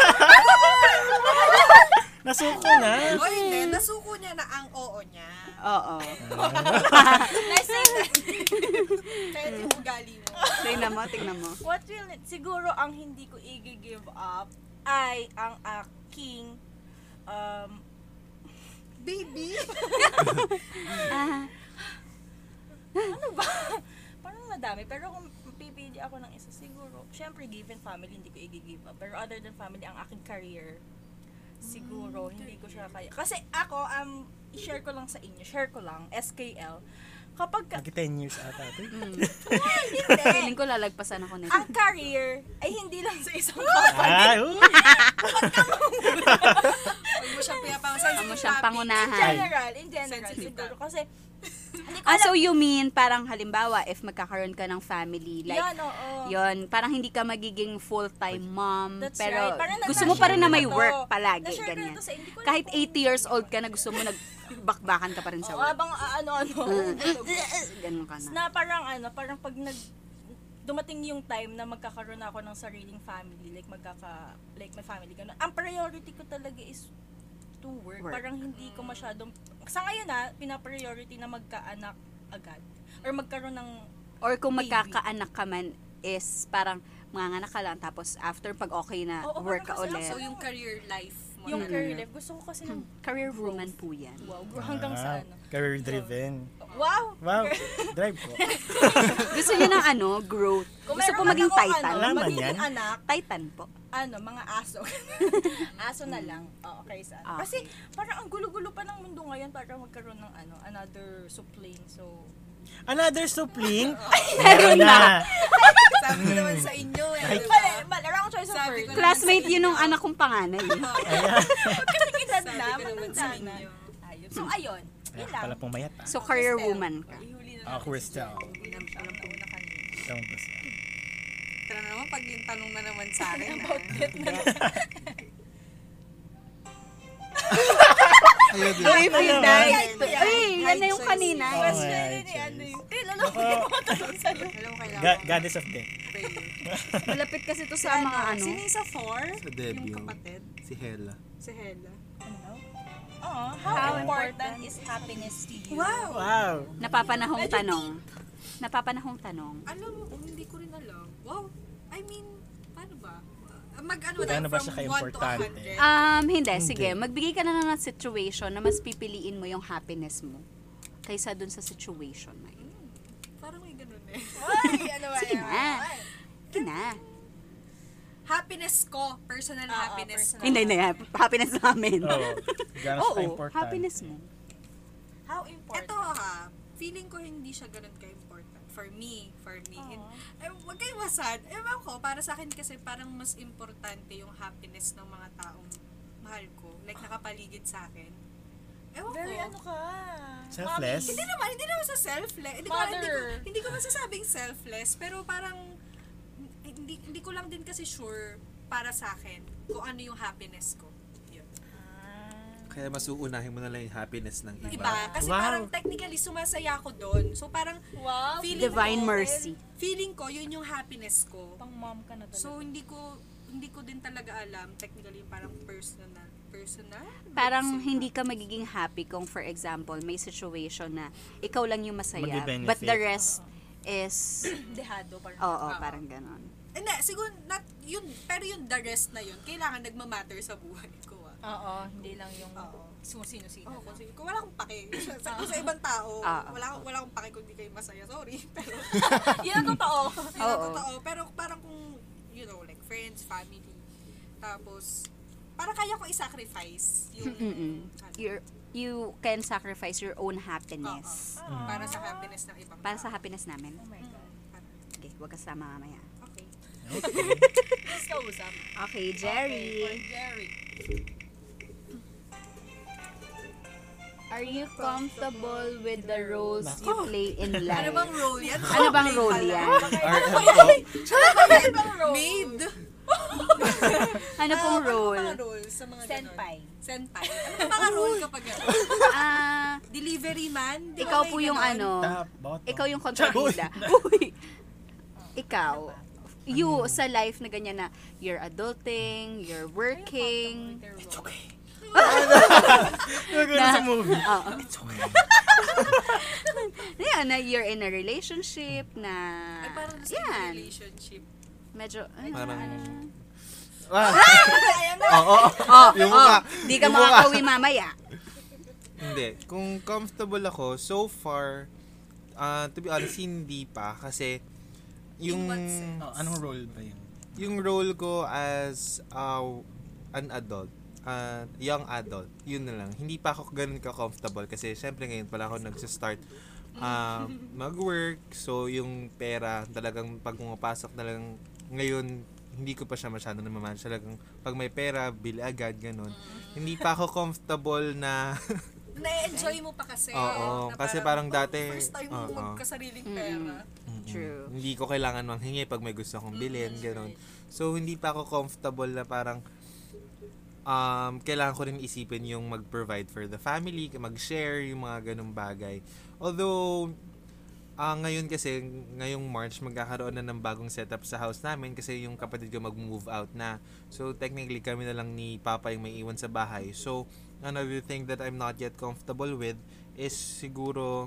Nasuko na. O hindi, nasuko niya na ang oo niya. Oo. Kahit yung ugali mo. Tingnan mo, tingnan mo. What will it, siguro ang hindi ko i-give up ay ang aking um, Baby! Ah, parang madami. Pero kung pipili ako ng isa, siguro, syempre given family, hindi ko i-give up. Pero other than family, ang aking career, siguro, hindi ko siya kaya. Kasi ako, um, i-share ko lang sa inyo, share ko lang, S K L. Kapag, ka, Nag ten years ata ito. mm. hindi, Feeling ko lalagpasan ako nito. ang career ay hindi lang sa isang company. Ay, uy. Huwag mo siyang pinapang sensitive Huwag mo siyang topic. pangunahan. In general, in general, Sensitive siguro. topic. Kasi, hindi ko Ah, alam. so you mean, parang halimbawa, if magkakaroon ka ng family, like, Yan, oo. yon parang hindi ka magiging full-time mom, That's pero right. Parang gusto mo pa rin na may na-share ko work to. palagi, Na-share ko na ganyan. to sa- hindi ko alam Kahit kung- eighty years old ka na gusto mo nagbakbakan ka pa rin sa Oo, work. habang ah, ano-ano. Ganun ka na. na parang ano, parang pag nag dumating yung time na magkakaroon ako ng sariling family, like magkaka like my family ganun. Ang priority ko talaga is to work. Work. Parang hindi ko masyadong sa ngayon na pina-priority na magkaanak agad or magkaroon ng Or kung baby. magkakaanak ka man is parang manganganak ka lang tapos after pag okay na Oo, work ka parang kasi ulit. So, yung career life mo. yung na- career life. Gusto ko kasi ng Career woman po yan. wow, hanggang sa ano. Career driven. Wow! Wow, drive ko. Gusto niyo ng ano, growth. Kung Gusto meron po man maging ako, titan. Ano, Alaman magiging yan. anak, Titan po. ano, mga aso. Aso na lang. Oo, okay sa Ah, Kasi parang ang gulo-gulo pa ng mundo ngayon para magkaroon ng ano, another supling. So, Another supling? Meron na. Sabi ko naman sa inyo eh. Ay. diba? mali, mali, wrong choice of Sabi word. ko Classmate yun nung anak kong panganay. Edad Sabi na, ko naman matanda sa na. inyo. Ayun. So, ayun. Ay, Yun ako lang. pala pumayat ah. So, career Crystal. woman ka. Ihuli na Ah, natin Crystal. si Jen. Alam alam ko na kanina. Tawag ko siya. Tara na naman, pag yung tanong na naman sa akin. About ah. that na. Ayun, di- Ay, feel that. Hide Ay, yan na yung choice. kanina. Oo, Question nga, yun eh, ano choice. yun. Te, lalo ko yung mga tanong sa'yo. Alam mo, kailangan Ga- ko Goddess of Death. pray. Malapit kasi to sa mga ano. Sino yung sa four? Sa Debbie, Yung yung kapatid? si Hela. Si Hela. Ano? Oo, how, How important is happiness to you? Wow! Wow. Napapanahong tanong. Napapanahong tanong. Alam mo, hindi ko rin alam. Wow! I mean, paano ba? Mag ano Gaano na, ba from siya one to a ka-importante? hundred. Um, hindi. Hindi. Sige, magbigay ka na lang ng situation na mas pipiliin mo yung happiness mo kaysa dun sa situation na yun. Parang may ganun eh. Ay, ano ba Sige yan? na. Sige na. Happiness ko. Personal Oo, happiness personal. ko. Hindi, hindi. Happiness namin. Oo. Gaano siya Oo, ka-important? happiness mo. How important? Ito ha, feeling ko hindi siya ganun ka-important. For me, for me. Oo. Eh, wag kayo masad. Ewan ko, para sa akin kasi parang mas importante yung happiness ng mga taong mahal ko. Like, nakapaligid sa akin. Ewan Very ko. ano ka? Selfless? Hindi naman, hindi naman sa selfless. Hindi ko, hindi ko, Mother. hindi ko masasabing selfless, pero parang hindi hindi ko lang din kasi sure para sa akin kung ano yung happiness ko. Yun. Kaya mas uunahin mo na lang yung happiness ng iba. Iba. Kasi Wow. parang technically sumasaya ako doon. So parang Wow. feeling Divine ko, mercy. feeling ko yun yung happiness ko. Pang mom ka na talaga. So hindi ko hindi ko din talaga alam technically parang personal personal. Parang hindi ka magiging happy kung for example, may situation na ikaw lang yung masaya, Mag-benefit. but the rest is, Dehado, parang. oo, Oo. parang ganon. Hindi, siguro, not yun, pero yung the rest na yun, kailangan nagmamatter sa buhay ko. Ah. Oo, hindi lang yung Oo. kung sino-sino. Oo, kung, kung wala akong pake, sa, sa, kung sa ibang tao, Oo. wala, akong- wala akong pake kung di kayo masaya, sorry. Pero, Yun ang totoo. yun ang Oo. totoo. Pero parang kung, you know, like friends, family, tapos, parang kaya ko i-sacrifice yung, Mm-mm. ano, You're, you can sacrifice your own happiness. oo, para sa happiness ng ibang Para sa tao. happiness namin. Oh my God. Parang, Okay, huwag ka sama mamaya. okay. Let's go, Usap. Okay, Jerry. Okay, for Jerry. Are you comfortable with the roles you play in Ano life? bang role yan? Ano bang role yan? R M O. Maid? Ano pong Ah, role? Ano mga role sa mga ganon? Senpai. Senpai. Ano ba mga role kapag gano'n? Ah, Delivery man? Di ba ikaw may po yung ganon? ano, Top, bottom. ikaw yung kontrabida. Uy! Ikaw, you sa life na ganyan na you're adulting, you're working. It's okay. Gagawin sa movie. Oo. Yan, na you're in a relationship na, Ay, parang nasa yan, relationship. medyo, ay, Parang, ah. ah, oo, Oh, yung oh, mukha. di ka Yung mukha. makakauwi mamaya. Hindi. Kung comfortable ako, so far, uh, to be honest, hindi pa. Kasi, yung, In what sense? Oh, anong role ba yun? yung role ko as uh, an adult, uh, young adult, yun na lang. Hindi pa ako ganun ka-comfortable kasi syempre ngayon pala ako nagsistart uh, mag-work. So, yung pera, talagang pag pumapasok talagang ngayon, hindi ko pa siya masyado namamanage. Talagang pag may pera, bili agad, ganun. Hindi pa ako comfortable na Na-enjoy mo pa kasi. Oo, na kasi parang oh, dati- First time mo oo. magkasariling pera. Mm-mm. True. Hindi ko kailangan manghingi pag may gusto akong bilhin, gano'n. So, hindi pa ako comfortable na parang um, kailangan ko rin isipin yung mag-provide for the family, mag-share, yung mga ganong bagay. Although, ah ngayon kasi, ngayong March, magkakaroon na ng bagong setup sa house namin kasi yung kapatid ko mag-move out na. So, technically, kami na lang ni Papa yung may iwan sa bahay. So, another thing that I'm not yet comfortable with is siguro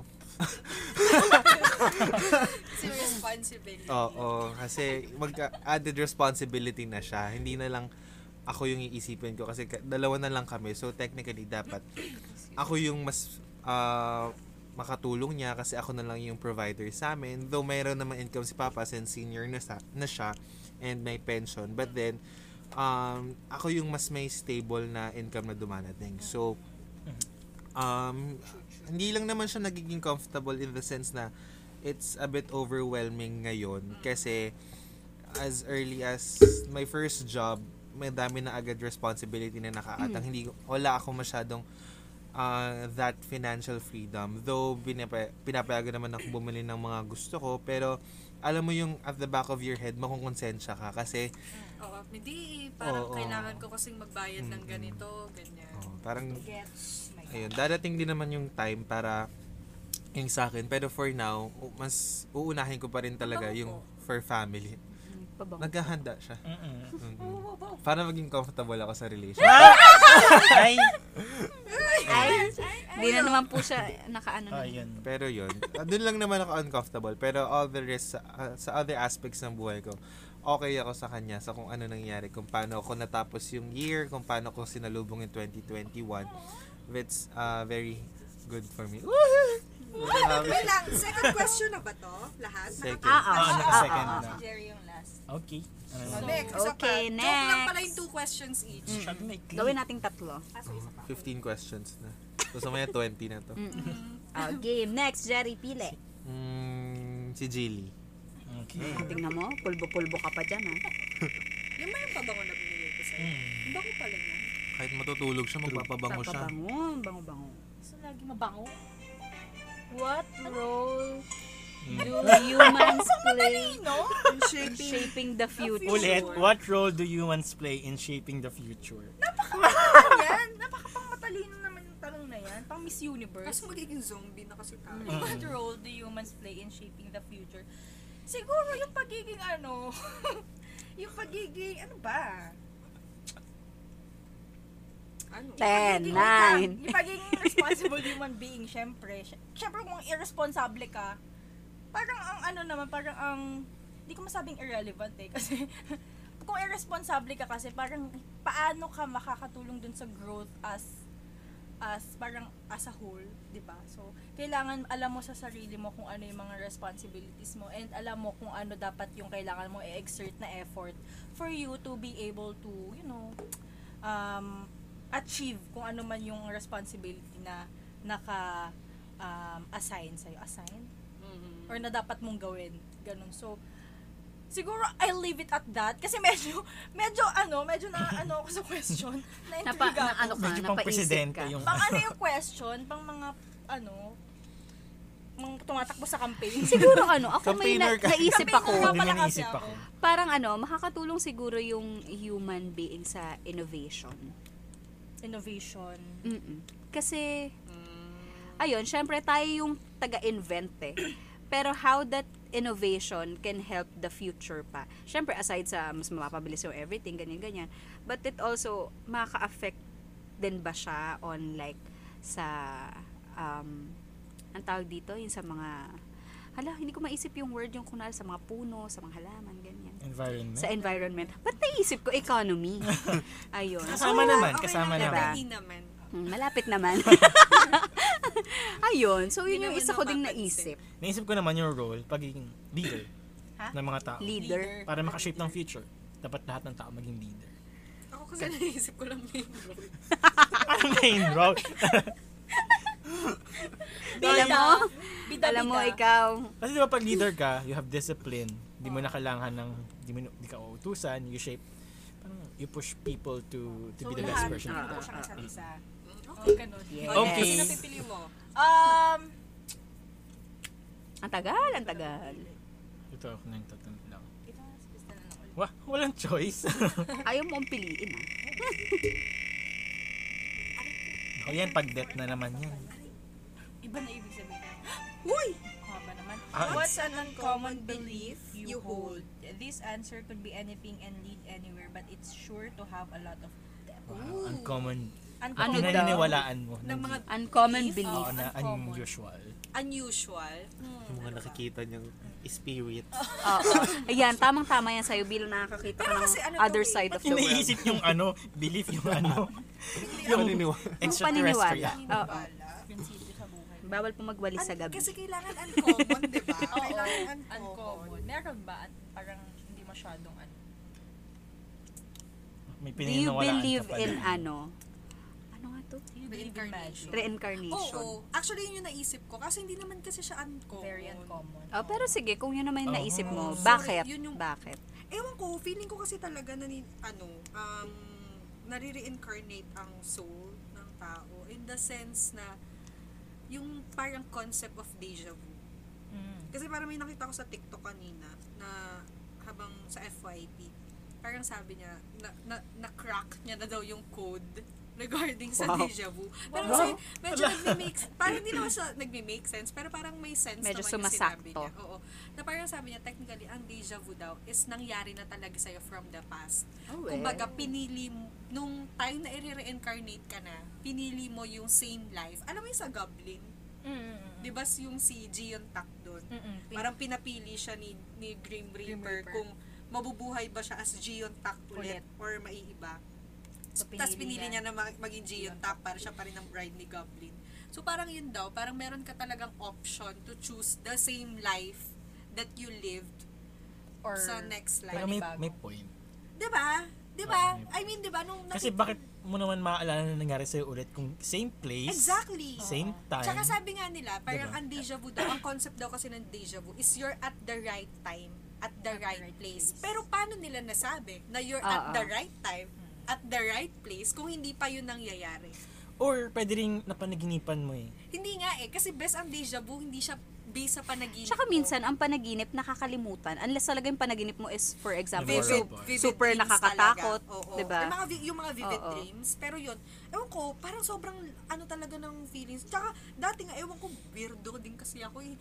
Si responsibility. Oo, kasi mag-added responsibility na siya. Hindi na lang ako yung iisipin ko kasi ka- dalawa na lang kami. So technically dapat ako yung mas ah, makatulong niya kasi ako na lang yung provider sa amin. Though mayroon naman income si Papa since senior na, sa, na siya and may pension. But then um, ako yung mas may stable na income na dumarating. So um, hindi lang naman siya nagiging comfortable in the sense na it's a bit overwhelming ngayon kasi as early as my first job, may dami na agad responsibility na nakaatang. Hindi, wala ako masyadong uh, that financial freedom. Though, pinapa, pinapayagan naman ako bumili ng mga gusto ko, pero alam mo yung at the back of your head, makukonsensya ka kasi Oo, hindi. Parang Oo. kailangan ko kasing magbayad ng ganito, ganyan. oh, parang Gets. My God. ayun, dadating din naman yung time para yung sa akin. Pero for now, u- mas uunahin ko pa rin talaga Mabango yung for family. Pabango. Naghahanda siya. Mm-mm. Mm-mm. Para maging comfortable ako sa relationship. Ay! Ay, hindi na naman po siya nakaano na. Ayun. Pero yun, uh, dun lang naman ako uncomfortable. Pero all the rest, sa, uh, sa other aspects ng buhay ko, okay ako sa kanya sa kung ano nangyari, kung paano ako natapos yung year, kung paano ko sinalubong in twenty twenty-one. It's uh, very good for me. Wait lang, second question na ba to? Lahat? Second. Ah, ah, Ah, ah, naka-second ah, na. Si Jerry yung last. Okay. Ano Oh, naman? next, isa Okay, pa. Joke lang next. pala yung two questions each. Shot make Gawin nating tatlo. fifteen questions na. So, sa maya twenty na to. Ah, game. Next, Jerry, pili. Mm, si Jilly. Okay. Tingnan mo, pulbo-pulbo ka pa dyan, ha? Yung ba yung pabango na binigay ko sa'yo? Mm. Ang bango pala niya. Kahit matutulog siya, magpapabango siya. Pabango, bango-bango. So, lagi mabango. What role Mm. do humans play No? in shaping, shaping the future? Ulit, what role do humans play in shaping the future? Yan. Napakapang matalino naman yung tanong na yan. Pang Miss Universe. Kasi magiging zombie na kasi tayo. Mm. What role do humans play in shaping the future? Siguro yung pagiging ano, yung pagiging, ano ba? Ano? Ten, Pagiging- nine. Yung pagiging responsible human being, syempre. Sy- Syempre kung irresponsible ka, parang ang ano naman, parang ang, hindi ko masabing irrelevant eh, kasi kung irresponsible ka kasi, parang paano ka makakatulong dun sa growth as as parang as a whole, 'di ba? So, kailangan alam mo sa sarili mo kung ano yung mga responsibilities mo and alam mo kung ano dapat yung kailangan mo i-exert na effort for you to be able to, you know, um achieve kung ano man yung responsibility na naka um, assign sa'yo. Assign? Mhm. Or na dapat mong gawin. Ganun. So, siguro I'll leave it at that kasi medyo medyo ano, medyo na ano ako sa question. Napa, Na-intriga na, ako. ano ka, Medyo pang napaisip presidente ka. yung... Pang ano yung question, pang mga ano, mga tumatakbo sa campaign. Siguro ano, ako may na, Campaigner ka. naisip ako. Campaigner ka May pala kasi naisip ako. ako. Parang ano, makakatulong siguro yung human being sa innovation. Innovation. Mm-mm. Kasi, ayun, syempre tayo yung taga-invent eh. Pero how that innovation can help the future pa. Syempre, aside sa mas mapapabilis yung everything, ganyan-ganyan. But it also, makaka-affect din ba siya on like, sa, um, ang tawag dito, yung sa mga, hala, hindi ko maisip yung word yung kunal sa mga puno, sa mga halaman, ganyan. Environment. Sa environment. Ba't naisip ko economy? Ayun. Kasama naman, kasama naman. Diba? naman. Hmm, malapit naman. Ayun. So, yun Hindi yung naman isa ko ding napapansin. naisip. Naisip ko naman yung role, pagiging leader Ha? ng mga tao. Leader. Para makashape ng future, dapat lahat ng tao maging leader. Ako kasi naisip ko lang main role. Ano main role? Alam mo, Bida, alam mo, bida. ikaw, Kasi di ba pag leader ka, you have discipline. Di mo na kailangan ng, di mo di ka uutusan, you shape, parang you push people to to So, be the best lahat, version of hindi ko them. siya isa't isa. Okay. Oh, ganun. Yes. Okay. Sino pipili mo? Um, ang tagal, ang tagal. Ito ako nang tatanong lang. ito, si Crystal na lang ulit. Wah, walang choice. Ayaw mo ang piliin, ah. Ako yan, pag death na naman yan. Iba na ibig sabihin. Uy! Haba naman. Ah, What's an uncommon belief you hold? This answer could be anything and lead anywhere, but it's sure to have a lot of depth. Wow, uncommon. Ano Uncommon. daw? Pinaniniwalaan mo. Ng mga Uncommon Belief? belief. Oo, na uncommon. unusual. unusual. Yung mga nakikita niyang spirits. Oo. Ayan, tamang-tama yan sa'yo bilang nakakakita ka Pero ng kasi ano other to eh, side of the world. Iniisip yung ano, belief yung ano, Yung paniniwala. Yung extraterrestrial. paniniwala. Oo. Wala. Prinsipyo sa buhay. Bawal po magwalis sa An- gabi. kasi kailangan uncommon, di ba? Oo. Kailangan Uncommon. uncommon. Meron ba? At parang hindi masyadong ano. May Do you pininiwalaan believe ka pala. in ano? Ano nga to? Do you believe in magic? Reincarnation. Oo. Actually, yun yung naisip ko. Kasi hindi naman kasi siya uncommon. Very uncommon. Oh, pero sige, kung yun naman yung Oo. naisip mo, Sorry, bakit? yun yung- Bakit? Ewan ko, feeling ko kasi talaga na ni, ano, um, nare-reincarnate ang soul ng tao in the sense na yung parang concept of deja vu. Mm. Kasi parang may nakita ko sa TikTok kanina na habang sa F Y P, parang sabi niya, na, na, na-crack niya na daw yung code regarding sa Wow. deja vu. Pero Wow. kasi medyo nagme-make, parang hindi naman siya nagme-make sense, pero parang may sense Medyo naman yung sumasakto. sinabi niya. Oo. Na parang sabi niya, technically, ang deja vu daw is nangyari na talaga sa'yo from the past. Oh, well. Kumbaga, pinili mo, nung time na i-reincarnate ka na, pinili mo yung same life. Alam mo yung sa Goblin? Mm. Di ba yung si Gion Tak doon? Mm-mm. Parang pinapili siya ni, ni Grim Reaper, Grim Reaper. kung mabubuhay ba siya as Gion Tak ulit, Ulit. or maiiba. So, Tapos pinili pinili niya. niya na mag- maging Gion Tak para siya pa rin ang bride ni Goblin. So parang yun daw, parang meron ka talagang option to choose the same life that you lived Or sa next life. Pero may, Panibago. may point. Di ba? Di ba? Oo, I may- mean, di ba? Nung Kasi nakita- bakit mo naman maaalala na nangyari sa'yo ulit kung same place, Exactly. same time. Tsaka sabi nga nila, parang Diba? ang deja vu daw, ang concept daw kasi ng deja vu is you're at the right time, at the right, right place. place. Pero paano nila nasabi na you're Ah, at the ah. right time, at the right place, kung hindi pa yun nangyayari? Or pwede rin napanaginipan mo eh. Hindi nga eh, kasi best ang deja vu, hindi siya based sa panaginip Tsaka mo. minsan, ang panaginip, nakakalimutan. Unless talaga yung panaginip mo is, for example, Vivid- so- vivid super dreams nakakatakot, talaga. Oo. diba? Yung mga, vi- yung mga vivid Oo. dreams. Pero yun, ewan ko, parang sobrang ano talaga ng feelings. Tsaka, dati nga, ewan ko, weirdo din kasi ako eh.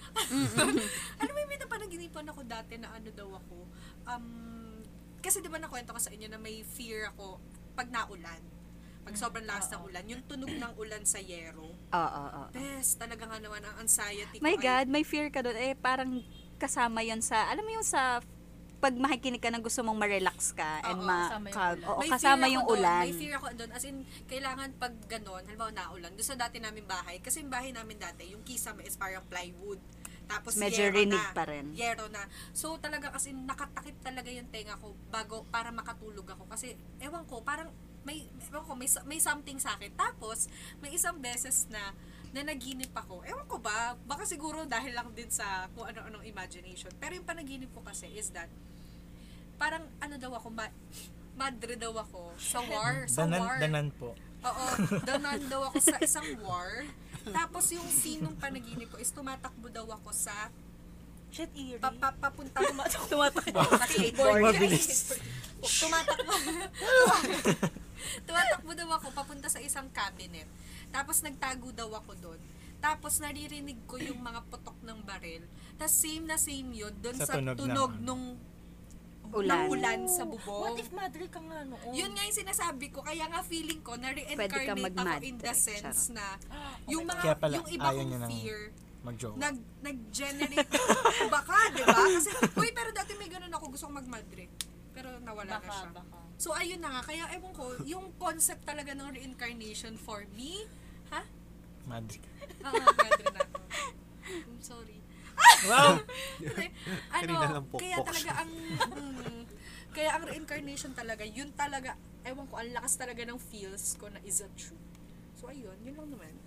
Ano may may napanaginipan ako dati na ano daw ako. Um, kasi di ba nakwento ko sa inyo na may fear ako pag naulan. Pag sobrang lakas ng ulan. Yung tunog ng ulan sa yero. Oo, oo. Best, talaga nga naman ang anxiety ko. My ay- God, may fear ka doon. Eh, parang kasama yon sa, alam mo yung sa, pag makikinig ka ng gusto mong ma-relax ka and Oo, ma kasama yung calm. ulan. Oo, May kasama fear yung ako doon, ulan. May fear ako doon. As in, kailangan pag ganon, halimbawa naulan, doon sa dati namin bahay, kasi yung bahay namin dati, yung kisame is parang plywood. Tapos Medyo yero rinig na, pa rin. Yero na. So talaga kasi nakatakip talaga yung tenga ko bago para makatulog ako. Kasi ewan ko, parang may ewan ko, may, may something sa akin. Tapos may isang beses na na naginip ako. Ewan ko ba, baka siguro dahil lang din sa kung ano-anong imagination. Pero yung panaginip ko kasi is that parang ano daw ako, ma- madre daw ako sa war. Sa Danan, war. danan po. Oo, danan daw ako sa isang war. Tapos yung scene ng panaginip ko is tumatakbo daw ako sa Shit, eerie. pa, pa, papunta Tumatakbo. skateboard. Mabilis. Tumatakbo. Tumatakbo daw ako papunta sa isang cabinet. Tapos nagtago daw ako doon. Tapos naririnig ko yung mga putok ng baril. Tapos same na same yun doon Sa sa, tunog tunog ng- nung Ulan. ng ulan sa bubong. What if madre ka nga noon? Yun nga yung sinasabi ko, kaya nga feeling ko na Pwede ka re-incarnate ako mag-mad in the trip, sense charot. na yung mga, Kaya pala, yung iba ayaw kong niya ng- fear, Mag-jowa. nag, nag-generate, baka, di ba? Kasi, uy, pero dati may ganun ako, gusto kong mag-madre. Pero nawala na Baka, siya. baka. So, ayun na nga, kaya ewan ko, yung concept talaga ng reincarnation for me, ha? Madre. Ah, madre na ako. I'm sorry. Wow! Hindi, Kanina ano, lang pokpok kaya talaga siya. ang mm, kaya ang reincarnation talaga, yun talaga, ewan ko, ang lakas talaga ng feels ko na is a true. So ayun, yun lang naman.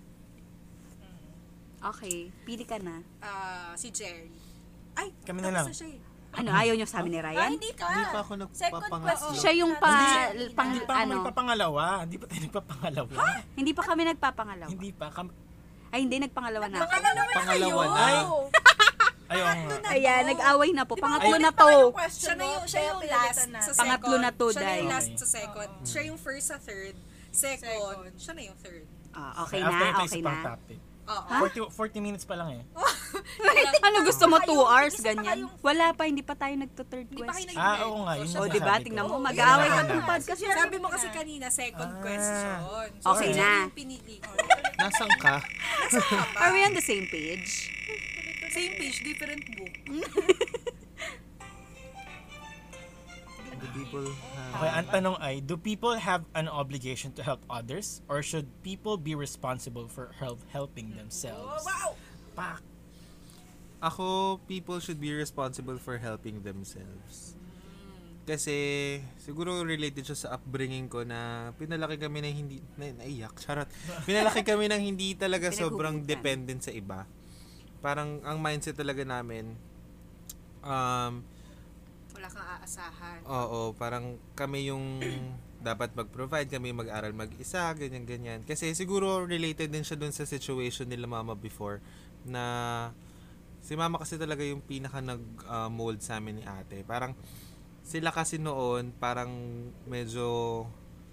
Okay, pili ka na. Ah, si Jerry. Ay, Kami na tapos lang. siya eh. Ano, ayaw nyo sa amin ni Ah, Ryan? hindi pa. Hindi pa ako Second nagpapangatlo. question. Siya yung pa, Hindi. pang, Hindi pa ako ano, nagpapangalawa. Hindi pa tayo nagpapangalawa. hindi pa kami nagpapangalawa. Hindi pa. Kam- Ay, hindi, nagpangalawa na ako. Pangalawa na. Ay! Ayaw nga. Ayan, nag-away na po. Di ba, Pangatlo Ulit na pa yung to. question Siya na mo, yung, siya kaya yung pinalitan last natin. sa second. Pangatlo na to, Siya na yung Day. last Okay. sa second. Siya yung first sa third. Second. Siya na yung third. Ah, okay After na, ito, okay isa pang na. topic. Oo. forty, forty minutes pa lang eh. Ano gusto mo, Baka two yung- hours, isa pa ganyan? kayong- Wala pa, hindi pa tayo nagto-third Hindi pa kayo question. Ah, oo nga. Yun O, yung di ba? sasabi Tingnan ko. mo, Oo, mag-aaway yun ka na. ng podcast. Sabi mo kasi kanina, second Ah. question. Okay siya na. yung pinili ko. Nasaan ka? Are we on the same page? Same page, different book. The people Okay, have... ang tanong ay, do people have an obligation to help others or should people be responsible for help helping themselves? Wow! Pak! Ako, people should be responsible for helping themselves. Kasi, siguro related siya sa upbringing ko na pinalaki kami na hindi, na, naiyak, charot. Pinalaki kami ng hindi talaga sobrang Pinaghuhugutan. dependent sa iba. Parang, ang mindset talaga namin, um, Wala kang aasahan. oo, parang kami yung dapat mag-provide, kami mag-aral mag-isa, ganyan-ganyan. Kasi siguro related din siya dun sa situation nila mama before na si mama kasi talaga yung pinaka nag-mold sa amin ni ate. Parang sila kasi noon, parang medyo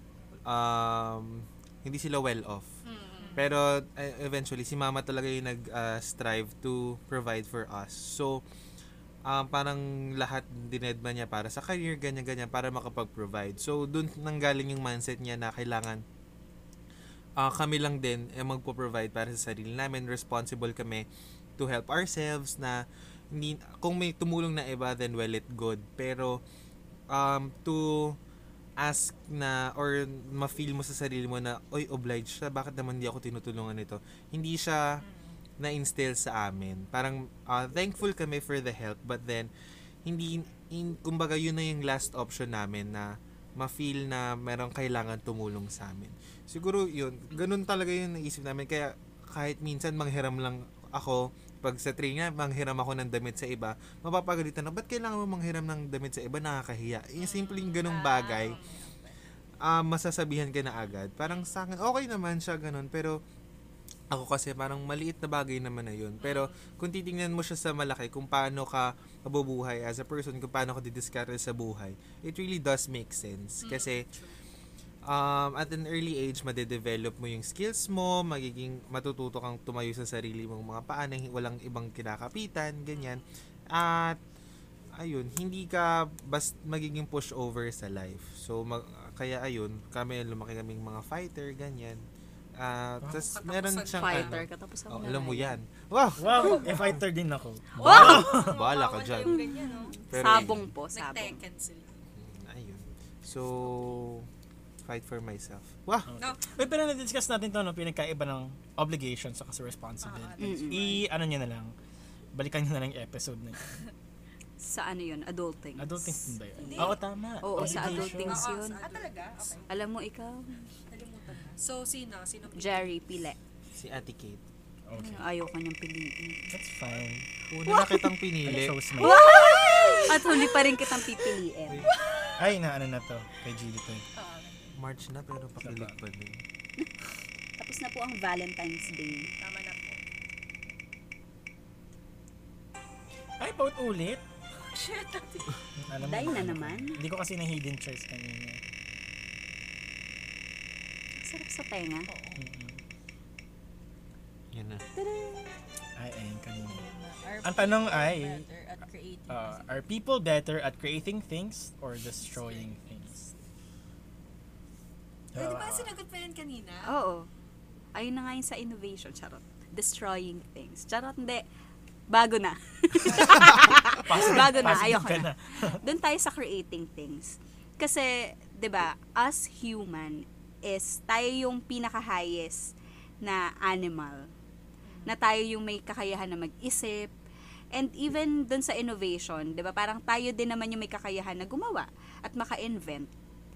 um, hindi sila well off. Pero uh, eventually, si mama talaga yung nag-strive to provide for us. So, um, parang lahat dinedma niya para sa career, ganyan-ganyan, para makapag-provide. So, dun nanggaling yung mindset niya na kailangan uh, kami lang din eh, magpo-provide para sa sarili namin. Responsible kami to help ourselves na hindi, kung may tumulong na iba, then well it good. Pero, um, to ask na or ma-feel mo sa sarili mo na, oy, obliged siya, bakit naman hindi ako tinutulungan nito? Hindi siya na-instill sa amin. Parang uh, thankful kami for the help, but then hindi in, kumbaga yun na yung last option namin na ma-feel na merong kailangan tumulong sa amin. Siguro yun, ganun talaga yung naisip namin. Kaya kahit minsan manghiram lang ako, pag sa train nga, manghiram ako ng damit sa iba, mapapagalitan na, ba't kailangan mo manghiram ng damit sa iba? Nakakahiya. Yung simpleng ganung bagay, uh, masasabihan ka na agad. Parang sa akin, okay naman siya ganun, pero ako kasi parang maliit na bagay naman na yun. Pero kung titingnan mo siya sa malaki, kung paano ka mabubuhay as a person, kung paano ka didiskarte sa buhay, it really does make sense. Kasi um, at an early age, madedevelop mo yung skills mo, magiging matututo kang tumayo sa sarili mong mga paa na walang ibang kinakapitan, ganyan. At ayun, hindi ka bas magiging pushover sa life. So, mag, kaya ayun, kami lumaki kaming mga fighter, ganyan. Uh, Oh, Tapos meron siyang Fighter, ano, katapos oh, ako alam mo na- yan. Wow! Wow, F-fighter din ako. Wow! Bahala ka Bawal dyan. kayong ganyan, no? Pero, Sabong po, sabong. Nag-Tekken sila. ayun. So, fight for myself. Wow! No, Wait, pero na-discuss natin to, no, pinagkaiba ng obligations sa responsibilities. Mm-mm. I, ano nyo na lang, balikan nyo na lang yung episode na yun. Sa ano yun, adulting. Adulting din ba yun? Hindi. Oo, tama. Oo, sa Obligation. adulting Oo, yun. sa Ah, talaga? Okay. Alam mo ikaw, nalimutan na. So, sino? Sino? Jerry Pile. Si Ate Kate. Okay. Ayaw ko niyang piliin. That's fine. Una na kitang I pinili. chose my... At huli pa rin kitang pipiliin. Ay, na ano na to. Kay Julie to. March na pero pakilig pa din. Tapos na po ang Valentine's Day. Tama na po. Ay, paut ulit? Shit, ate. Alam mo, Dahil na ano ko. naman. Hindi ko kasi na hidden choice kanina. Sarap sa tenga. Mm-mm. Yan na. Ay, ayun kanina. Are Ang tanong people ay, better at creating Uh, are people better at creating things or destroying things? Eh, di ba Ah, sinagot pa yan kanina? Oo. Ayun na nga yun sa innovation. Charot. Destroying things. Charot, hindi. Bago na. positive- Bago na. positive Ayoko ka na. Doon tayo sa creating things. Kasi, 'di ba, as human is tayo yung pinaka-highest na animal. Na tayo yung may kakayahan na mag-isip. And even doon sa innovation, 'di ba, parang tayo din naman yung may kakayahan na gumawa at maka-invent.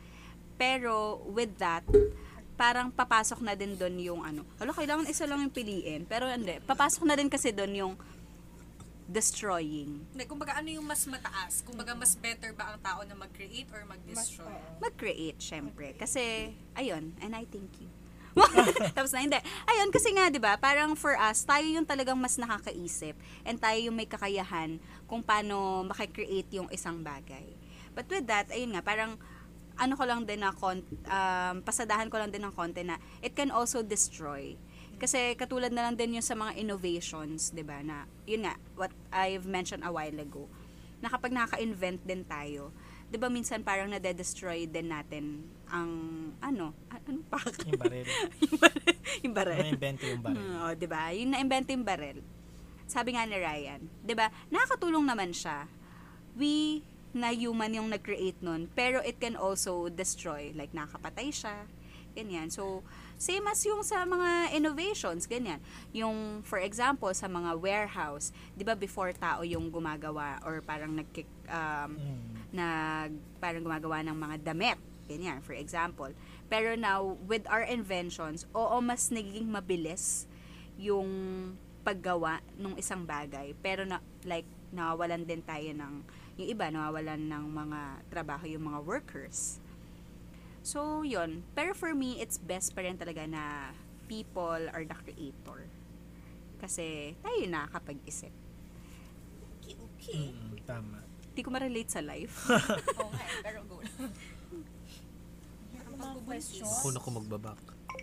Pero with that, parang papasok na din doon yung ano. Hala, kailangan isa lang yung piliin. Pero hindi, papasok na din kasi doon yung destroying. Hindi, kumbaga ano yung mas mataas? Kumbaga mas better ba ang tao na mag-create or mag-destroy? Mag-create, syempre. Kasi, ayun, and I thank you. Tapos na, hindi. Ayun, kasi nga, di ba, parang for us, tayo yung talagang mas nakakaisip and tayo yung may kakayahan kung paano makikreate yung isang bagay. But with that, ayun nga, parang, ano ko lang din na, con- um, pasadahan ko lang din ng konti na, it can also destroy. Kasi katulad na lang din yung sa mga innovations, 'di ba, na yun nga what I've mentioned a while ago. Na kapag nakaka-invent din tayo, 'di ba minsan parang nade-destroy din natin ang ano, a- ano pa? yung baril. yung baril. Yung baril. Na-invento yung baril. Mm, oh, 'di ba? Yung na-invento yung baril. Sabi nga ni Ryan, 'di ba? Nakakatulong naman siya. We na human yung nag-create nun, pero it can also destroy, like nakakapatay siya. Ganyan. So, same as yung sa mga innovations, ganyan. Yung, for example, sa mga warehouse, di ba before tao yung gumagawa or parang nag, um, Mm. nag, parang gumagawa ng mga damit, ganyan, for example. Pero now, with our inventions, oo, mas nagiging mabilis yung paggawa ng isang bagay. Pero na, like, nawawalan din tayo ng, yung iba, nawawalan ng mga trabaho, yung mga workers. So, yun. Pero for me, it's best pa rin talaga na people are the creator. Kasi tayo na kapag-isip. Okay, okay. Mm, tama. Hindi ko ma-relate sa life. Oo nga, eh, pero go lang. Ang Mga pagbubuntis. questions? Ako na ko magbabak.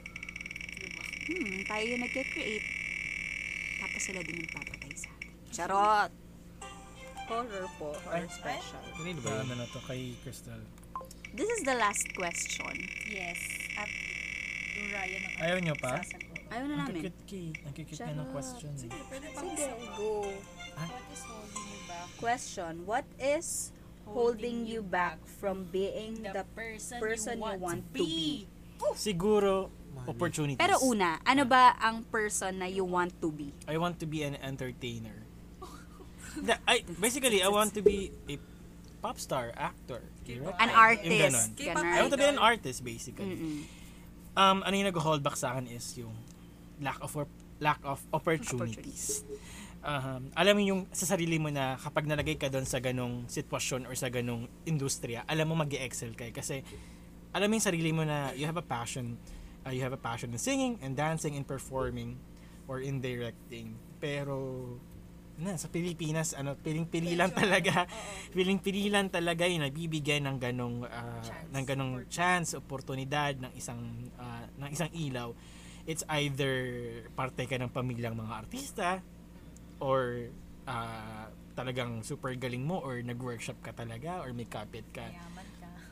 hmm, tayo yung nag-create. Tapos sila din yung papatay sa atin. Charot! Horror po. Horror Ay. special. Kanino Ba, ba ano yun? na to kay Crystal? This is the last question. Yes. At yung Ryan ang Ayaw nyo pa? sasagot. Ayaw na Ang namin. cute key. Ang cute na ng Charot. question. Sige, pwede pa Sige, go. What is holding you back? Question. What is holding you back from being The the person, person you want, you want to to be. Siguro, opportunities. Pero una, ano ba ang person na you want to be? I want to be an entertainer. Hindi, I, basically, I want to be a pop star, actor. director, An yung artist. ganon. K-pop I want to be an idol. artist, basically. Mm-mm. Um, ano yung nag-hold back sa akin is yung lack of op- lack of opportunities. Um, alam mo yung sa sarili mo na kapag nalagay ka doon sa ganong sitwasyon or sa ganong industriya, alam mo mag-excel ka eh. Kasi alam mo yung sarili mo na you have a passion, uh, you have a passion in singing and dancing and performing or in directing. Pero na sa Pilipinas ano piling-pili lang talaga piling-pili lang talaga yung nabibigay ng ganong uh, ng ganong chance, oportunidad ng isang uh, ng isang ilaw. It's either parte ka ng pamilyang mga artista or uh, talagang super galing mo or nag-workshop ka talaga or may kapit ka. Mayaman ka.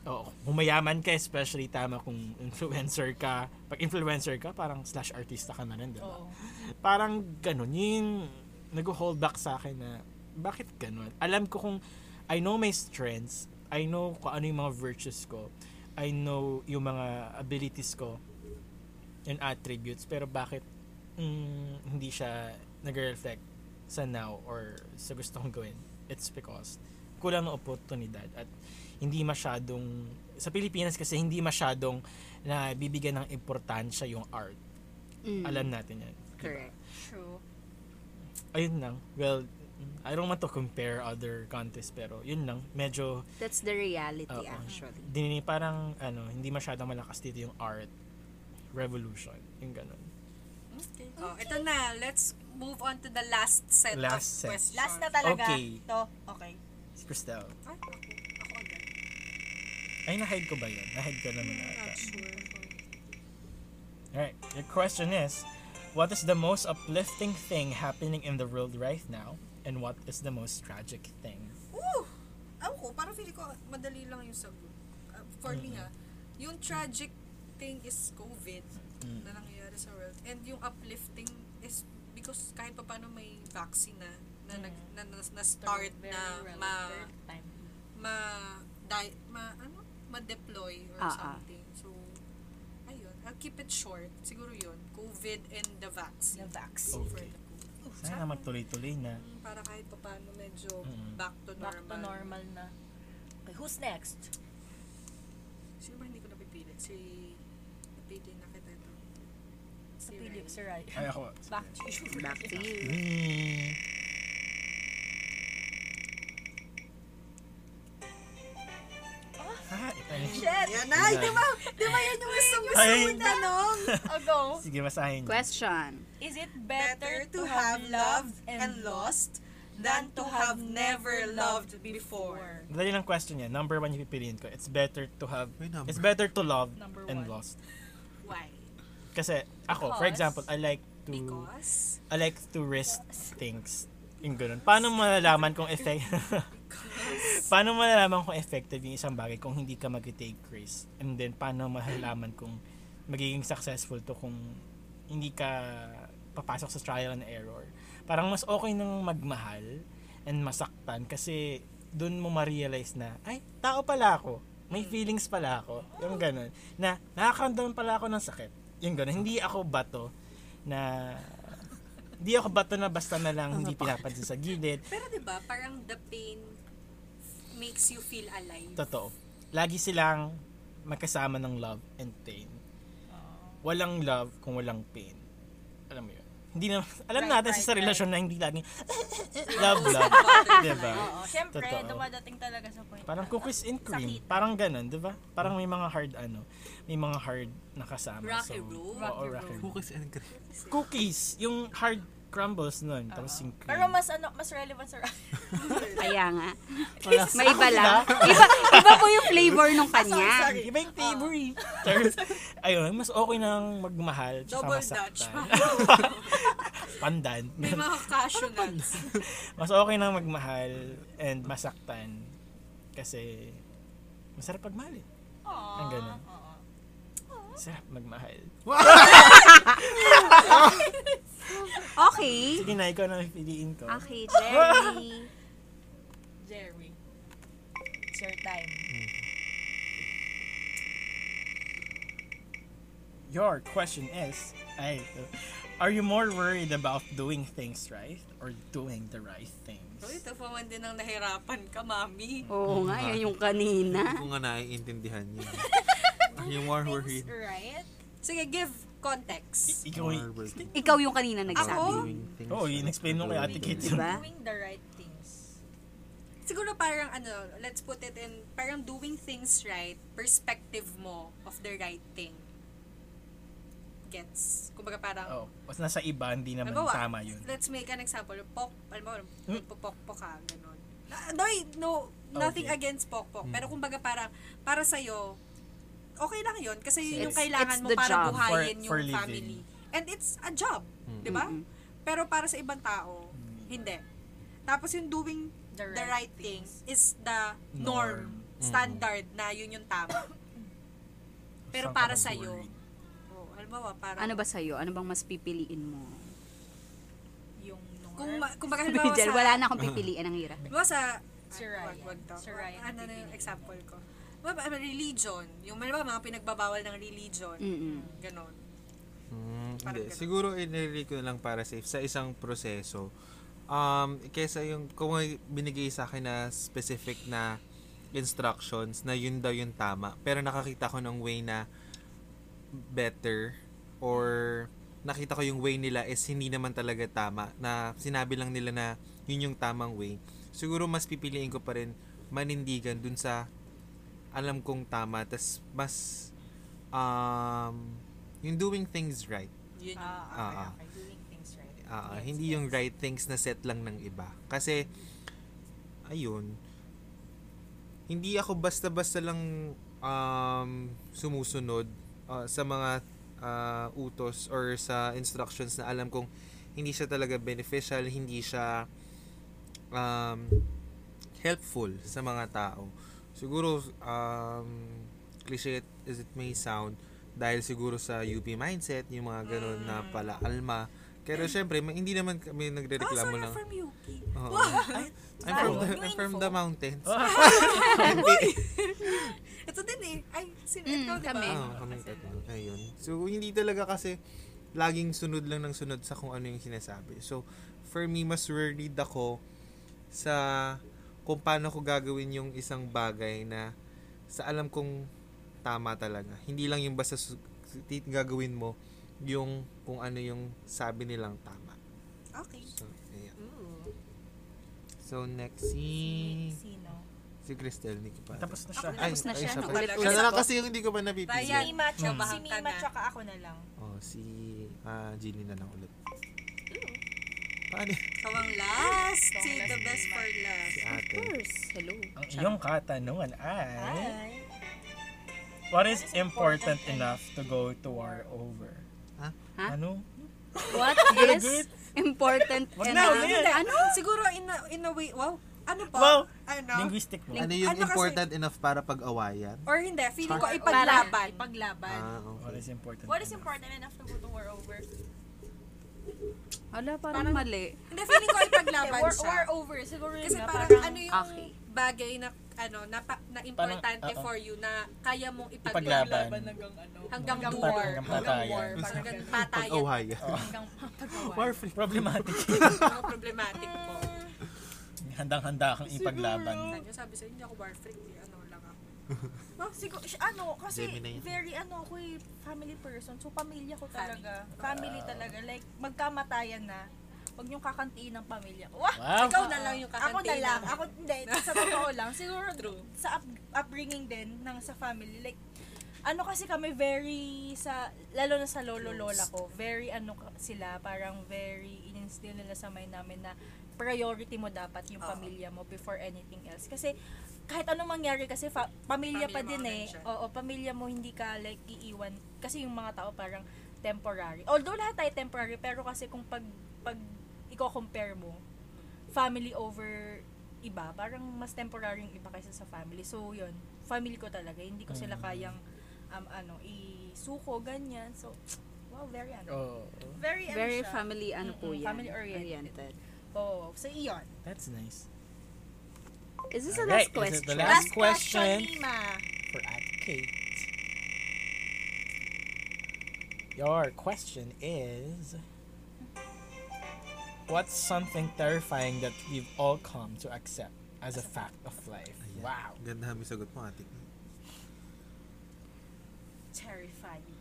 Oo, humayaman ka, especially tama kung influencer ka. Pag influencer ka, parang slash artista ka na rin, di ba? Oo. Parang ganun, yung nag-hold back sa akin na, bakit ganun? Alam ko kung, I know my strengths, I know kung ano yung mga virtues ko, I know yung mga abilities ko, and attributes, pero bakit mm, hindi siya nag-reflect sa now or sa gusto kong gawin? It's because kulang ng oportunidad at hindi masyadong, sa Pilipinas kasi hindi masyadong na bibigyan ng importansya yung art. Mm. Alam natin yan. Correct. True. Ayun lang. Well, I don't want to compare other contests pero yun lang. Medyo, That's the reality, Oo. actually. din, parang ano, hindi masyadong malakas dito yung art revolution. Yung ganun. Okay. Oh, ito na. Let's move on to the last set Last of set. questions. Last na talaga. Okay. To. Okay. Si Cristel. Ay, ako. Ako agad. Ay, na-hide ko ba yun? Na-hide ko naman ata. Not sure. Alright, your question is, what is the most uplifting thing happening in the world right now? And what is the most tragic thing? Ooh! Ewan ko, parang feeling ko madali lang yung sagot. Uh, for me ha, yung tragic thing is COVID Mm. na nangyayari sa world. And yung uplifting is because kahit pa paano may vaccine na na, nag, na, na, na start Very na relevant ma time. ma, di, ma ano ma-deploy or Ah, ah. something. So ayun, I'll keep it short. Siguro yun, COVID and the vaccine. The vaccine. For Okay. the COVID. Sana magtuloy-tuloy na. Mm, para kahit pa paano medyo Mm. back to Back normal. to normal na. Okay, who's next? Sino ba hindi ko napipili? Si napili na kita ito. Si Pili, Ray. si Rai. Ay, ako. Back to you. Back to you. Hmm. Ah, ay. Shit! Yan na, di ba? Di ba yan yung gusto mo Ay. sa tanong? I'll go. Sige, basahin niyo. Question. Is it Better to have loved and lost than to have never loved before. Dali lang question yan. Number one yung pipiliin ko. It's better to have, May number. it's better to love Number and one. lost. Why? Kasi ako, for Because? example, I like to, Because? I like to risk things. Yung ganun. Paano malalaman kung effect, paano malalaman kung effective yung isang bagay kung hindi ka mag-take risk? And then, paano malalaman kung magiging successful to kung hindi ka papasok sa trial and error? Parang mas okay nang magmahal and masaktan kasi dun mo ma-realize na, ay, tao pala ako. May feelings pala ako. Yung ganun. Na, nakakaramdaman pala ako ng sakit. Yung ganun. Hindi ako bato na, hindi ako bato na basta na lang hindi pinapansin sa gilid. Pero di ba parang the pain makes you feel alive. Totoo. Lagi silang magkasama ng love and pain. Walang love kung walang pain. Alam mo yun? Hindi na, alam Right, natin right, sa relasyon na hindi laging love, love. Butterfly. Diba? Oo, syempre, Totoo. dumadating talaga sa point. Parang na- cookies and cream. Sakit. Parang ganun, di ba? Parang may mga hard ano, may mga hard na kasama. Rocky so, road? Oo, Rocky rocky road. Cookies and cream. Cookies, yung hard crumbles nun, tapos yung cream. Pero mas ano, mas relevant sa Kaya nga. Wala. May iba lang. Iba, iba po yung flavor nung kanya. Iba yung favorite. Charles. Ayun, mas okay nang magmahal tsaka Double Dutch. masaktan. Pandan. May mga cashew nuts. Mas okay nang magmahal and masaktan kasi masarap pagmahal eh. Ang ganun. Sarap magmahal. Okay. Sige na, ikaw na piliin ko. Okay, Jerry. Jerry. It's your time. Your question is, ay, ito. Are you more worried about doing things right or doing the right things? So, ito pa man din ang nahirapan ka, mami. Oo nga, yan yung kanina. Hindi ko nga naiintindihan yun. Are you more worried? Right? Sige, give context. I- ikaw More yung... worried. Ikaw yung kanina Ako? nagsabi. Doing things Oo, yun, right explain mo or kay doing Ate the Kate. right Diba? Doing the right things. Siguro parang ano, let's put it in, parang doing things right, perspective mo of the right thing. Gets? Kumbaga parang, Oh, mas nasa iba, hindi naman Halimbawa, tama yun. let's make an example. Pok, alam mo, Hmm? pupok-pok ka, gano'n. Na- No, no, nothing Okay. against pok-pok. Hmm. Pero kumbaga parang, para sa'yo, okay lang yun. Kasi yun yung It's- kailangan it's mo the para job. buhayin For- for yung living. family. And it's a job. Hmm. Di ba? Mm-mm. Pero para sa ibang tao, hindi. Tapos yung doing The the right right thing is the norm. standard na yun yung tama. Pero Saan ka para ba sa'yo, worried? oh, halimbawa, parang, Ano ba sa'yo? Ano bang mas pipiliin mo? Yung norm. kung, ma- kung baka halimbawa Diyan, sa, wala na akong pipiliin, ang hirap. halimbawa sa, Si ay, Ryan. wag, wag to. Si Ryan Ano ang na yung pipili. example ko? Halimbawa, ano, religion. Yung halimbawa, mga pinagbabawal ng religion. Mm-mm. Ganon. Mm, Parang hindi. ganun. Siguro inilili ko na lang para safe sa isang proseso. Um, kesa yung kung may binigay sa akin na specific na instructions na yun daw yung tama, pero nakakita ko ng way na better or nakita ko yung way nila is hindi naman talaga tama, na sinabi lang nila na yun yung tamang way, siguro mas pipiliin ko pa rin manindigan dun sa alam kong tama, tas mas um, yung doing things right. Yun yung, Ah, okay, Ah, ah. okay. Doing things right. Ah, Yes, hindi yes. yung right things na set lang ng iba. Kasi, ayun, hindi ako basta-basta lang um, sumusunod uh, sa mga uh, utos or sa instructions na alam kong hindi siya talaga beneficial, hindi siya um, helpful sa mga tao. Siguro, um, cliche as it may sound, dahil siguro sa U P mindset, yung mga ganun na pala alma. Pero syempre, ma- hindi naman kami ah, nagre-reklamo sorry, ng... from U P. Oo. I'm from the, Yung I'm from info. the mountains. Ito din eh. Ay, sin Mm, ikaw, di ba? kami. Oo, kami tatlo. Ayun. So, hindi talaga kasi laging sunod lang ng sunod sa kung ano yung sinasabi. So, for me, mas worried ako sa kung paano ko gagawin yung isang bagay na sa alam kong tama talaga. Hindi lang yung basta su- tit- gagawin mo yung kung ano yung sabi nilang tama. Okay. So, ayan. Ooh. So, next si... Sino? Si Cristel, hindi ko pa. Tapos na siya. Ay, Tapos na ay, siya. siya pa. Ulit, Siya ulit na lang ako. kasi yung hindi ko pa napipili. Ryan. Si Mima, tsaka, Hmm. si Mima, tsaka ako na lang. Oh, si ah Ginny na lang ulit. Paano? Ikaw ang last. Ikaw ang Save the last, best Mima. for last. Si Of ate. course. Hello. Ang iyong katanungan ay, Ay. what is important enough to go to war over? Ha? Ha? Ano? What Very is good. important Wag and na, wag Hindi, na. ano? Siguro in a, in a way, wow. Ano po? Wow. Ano? Linguistic mo. Ano yung Ano kasi- important enough para pag-awayan? Or hindi, feeling ko Or- ipaglaban. Ipaglaban. Ah, What okay. is important? What is enough? important enough to go to war over? Wala, parang mali. Hindi, feeling ko ipaglaban war, siya. war over. Siguro yun Kasi nga, parang, parang, ano yung Okay. bagay na ano na, pa- na importante Parang, oo. for you na kaya mong Ipaglaban. ipaglaban hanggang ano. hanggang hanggang war. war. Hanggang Hanggang patayan. war. Parang hanggang patayan. Pag-awayan. Hanggang pagkawan. War free. Problematic. Ang problematic po. Handang-handa kang ipaglaban. Ano sabi sa'yo, hindi ako war freak. eh. Ano lang ako. Oh, siguro, ano, kasi Gemini. very ano ako eh, family person. So, pamilya ko talaga. Family. Family talaga. Like, magkamatayan na, huwag niyong kakantiin ng pamilya ko. Wah! Wow. Ikaw na lang yung Ako na kakantina. lang. Ako, hindi. Sa totoo lang. Siguro, True. sa up, upbringing din ng sa family. Like, ano kasi kami very sa lalo na sa lolo lola ko very ano ka- sila parang very in-instill nila sa mind namin na priority mo dapat yung Oo. pamilya mo before anything else kasi kahit anong mangyari kasi fa- pamilya, Pamilya pa mo din ang eh nandyan. oo pamilya mo hindi ka like iiwan kasi yung mga tao parang temporary although lahat tayo temporary pero kasi kung pag pag i-compare mo family over iba parang mas temporary yung iba kaysa sa family so yun family ko talaga hindi ko sila kayang um, ano, isuko, ganyan. So, wow, very ano. Oh, Very, ano Very siya. family ano po Mm-mm, yan. family oriented. oriented. Oo, so iyon. that's nice. Is this the Alright, last is it question? the last question Mima. for Ate Kate? Your question is, what's something terrifying that we've all come to accept as a fact of life? Wow. Ganda kami sagot mo, ate. Terrifying.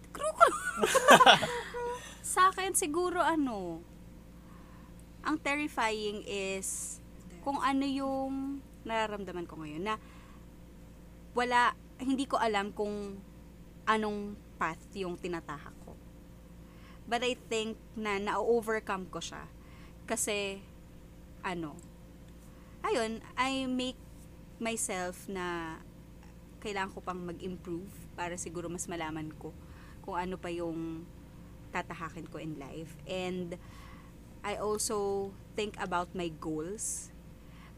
Sa akin siguro ano, ang terrifying is kung ano yung nararamdaman ko ngayon na wala, hindi ko alam kung anong path yung tinatahak ko. But I think na na-overcome ko siya. Kasi, ano, ayun, I make myself na kailangan ko pang mag-improve para siguro mas malaman ko kung ano pa yung tatahakin ko in life. And I also think about my goals.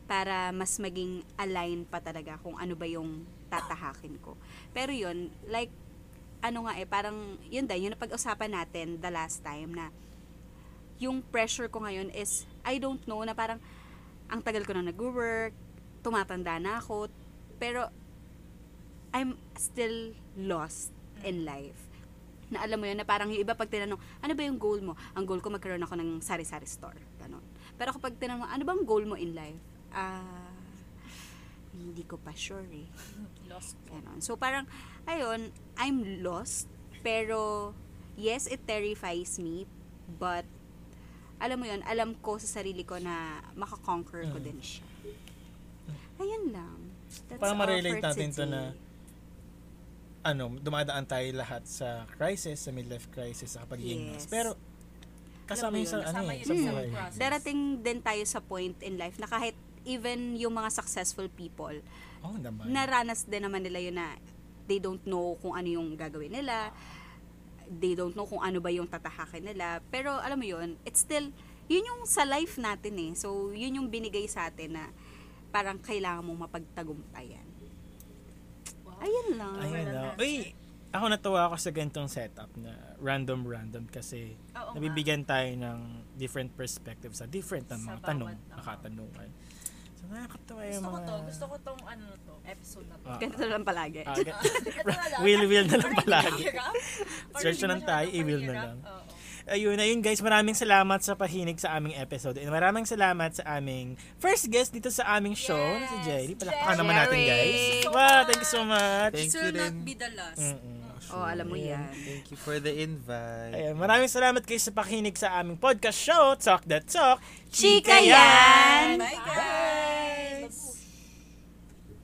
para mas maging align pa talaga kung ano ba yung tatahakin ko. Pero yun, like, ano nga eh, parang, yun din, yung napag-usapan natin the last time na yung pressure ko ngayon is, I don't know, na parang, ang tagal ko na nag-work, tumatanda na ako, pero, I'm still lost in life. Na alam mo yun, na parang yung iba pag tinanong, ano ba yung goal mo? Ang goal ko magkaroon ako ng sari-sari store. Ganon. Pero kapag tinanong, ano bang goal mo in life? Ah, hindi ko pa sure eh. Lost. Ganon. So parang, ayun, I'm lost. Pero, yes, it terrifies me. But, alam mo yun, alam ko sa sarili ko na makakonquer ko Mm. din siya. Ayun lang. That's Parang all ma-relate for natin to today. na ano, dumadaan tayo lahat sa crisis, sa midlife crisis, sa pagiging Yes. Pero, kasama Alam mo yun sa, yun, ano kasama eh, yun sa sa buhay. process. Darating din tayo sa point in life na kahit even yung mga successful people, Oh, naman. naranas din naman nila yun na they don't know kung ano yung gagawin nila, they don't know kung ano ba yung tatahakin nila, pero alam mo yun, it's still, yun yung sa life natin eh, so yun yung binigay sa atin na parang kailangan mong mapagtagumpayan. Ayun lang. Ayun na. Uy, ako natuwa ako sa ganitong setup na random-random kasi Oo nga. nabibigyan tayo ng different perspectives sa different na mga Sa tanong, bawat, oo. nakatanungan. So, nakakatawa yung Gusto ko mga... to. Gusto ko tong ano na to. Episode na to. Ah, Ganito lang palagi. ah, ga- Ito na lang. will, will na lang Para hindi palagi. mahirap. Para Search hindi na lang tayo, masyadong i-will na mahirap. lang. Oo. Ayun, ayun guys, maraming salamat sa pahinig sa aming episode. And maraming salamat sa aming first guest dito sa aming show, na si Yes, Jerry. Palakpakan Jerry. naman natin, guys. Thank you Wow, so thank you so much. Thank This you will not din. be the last. Mm-mm. Oh, alam mo yan. Thank you for the invite. Ayan, maraming salamat guys sa pakinig sa aming podcast show, Talk That Talk. Chika yan! Bye guys!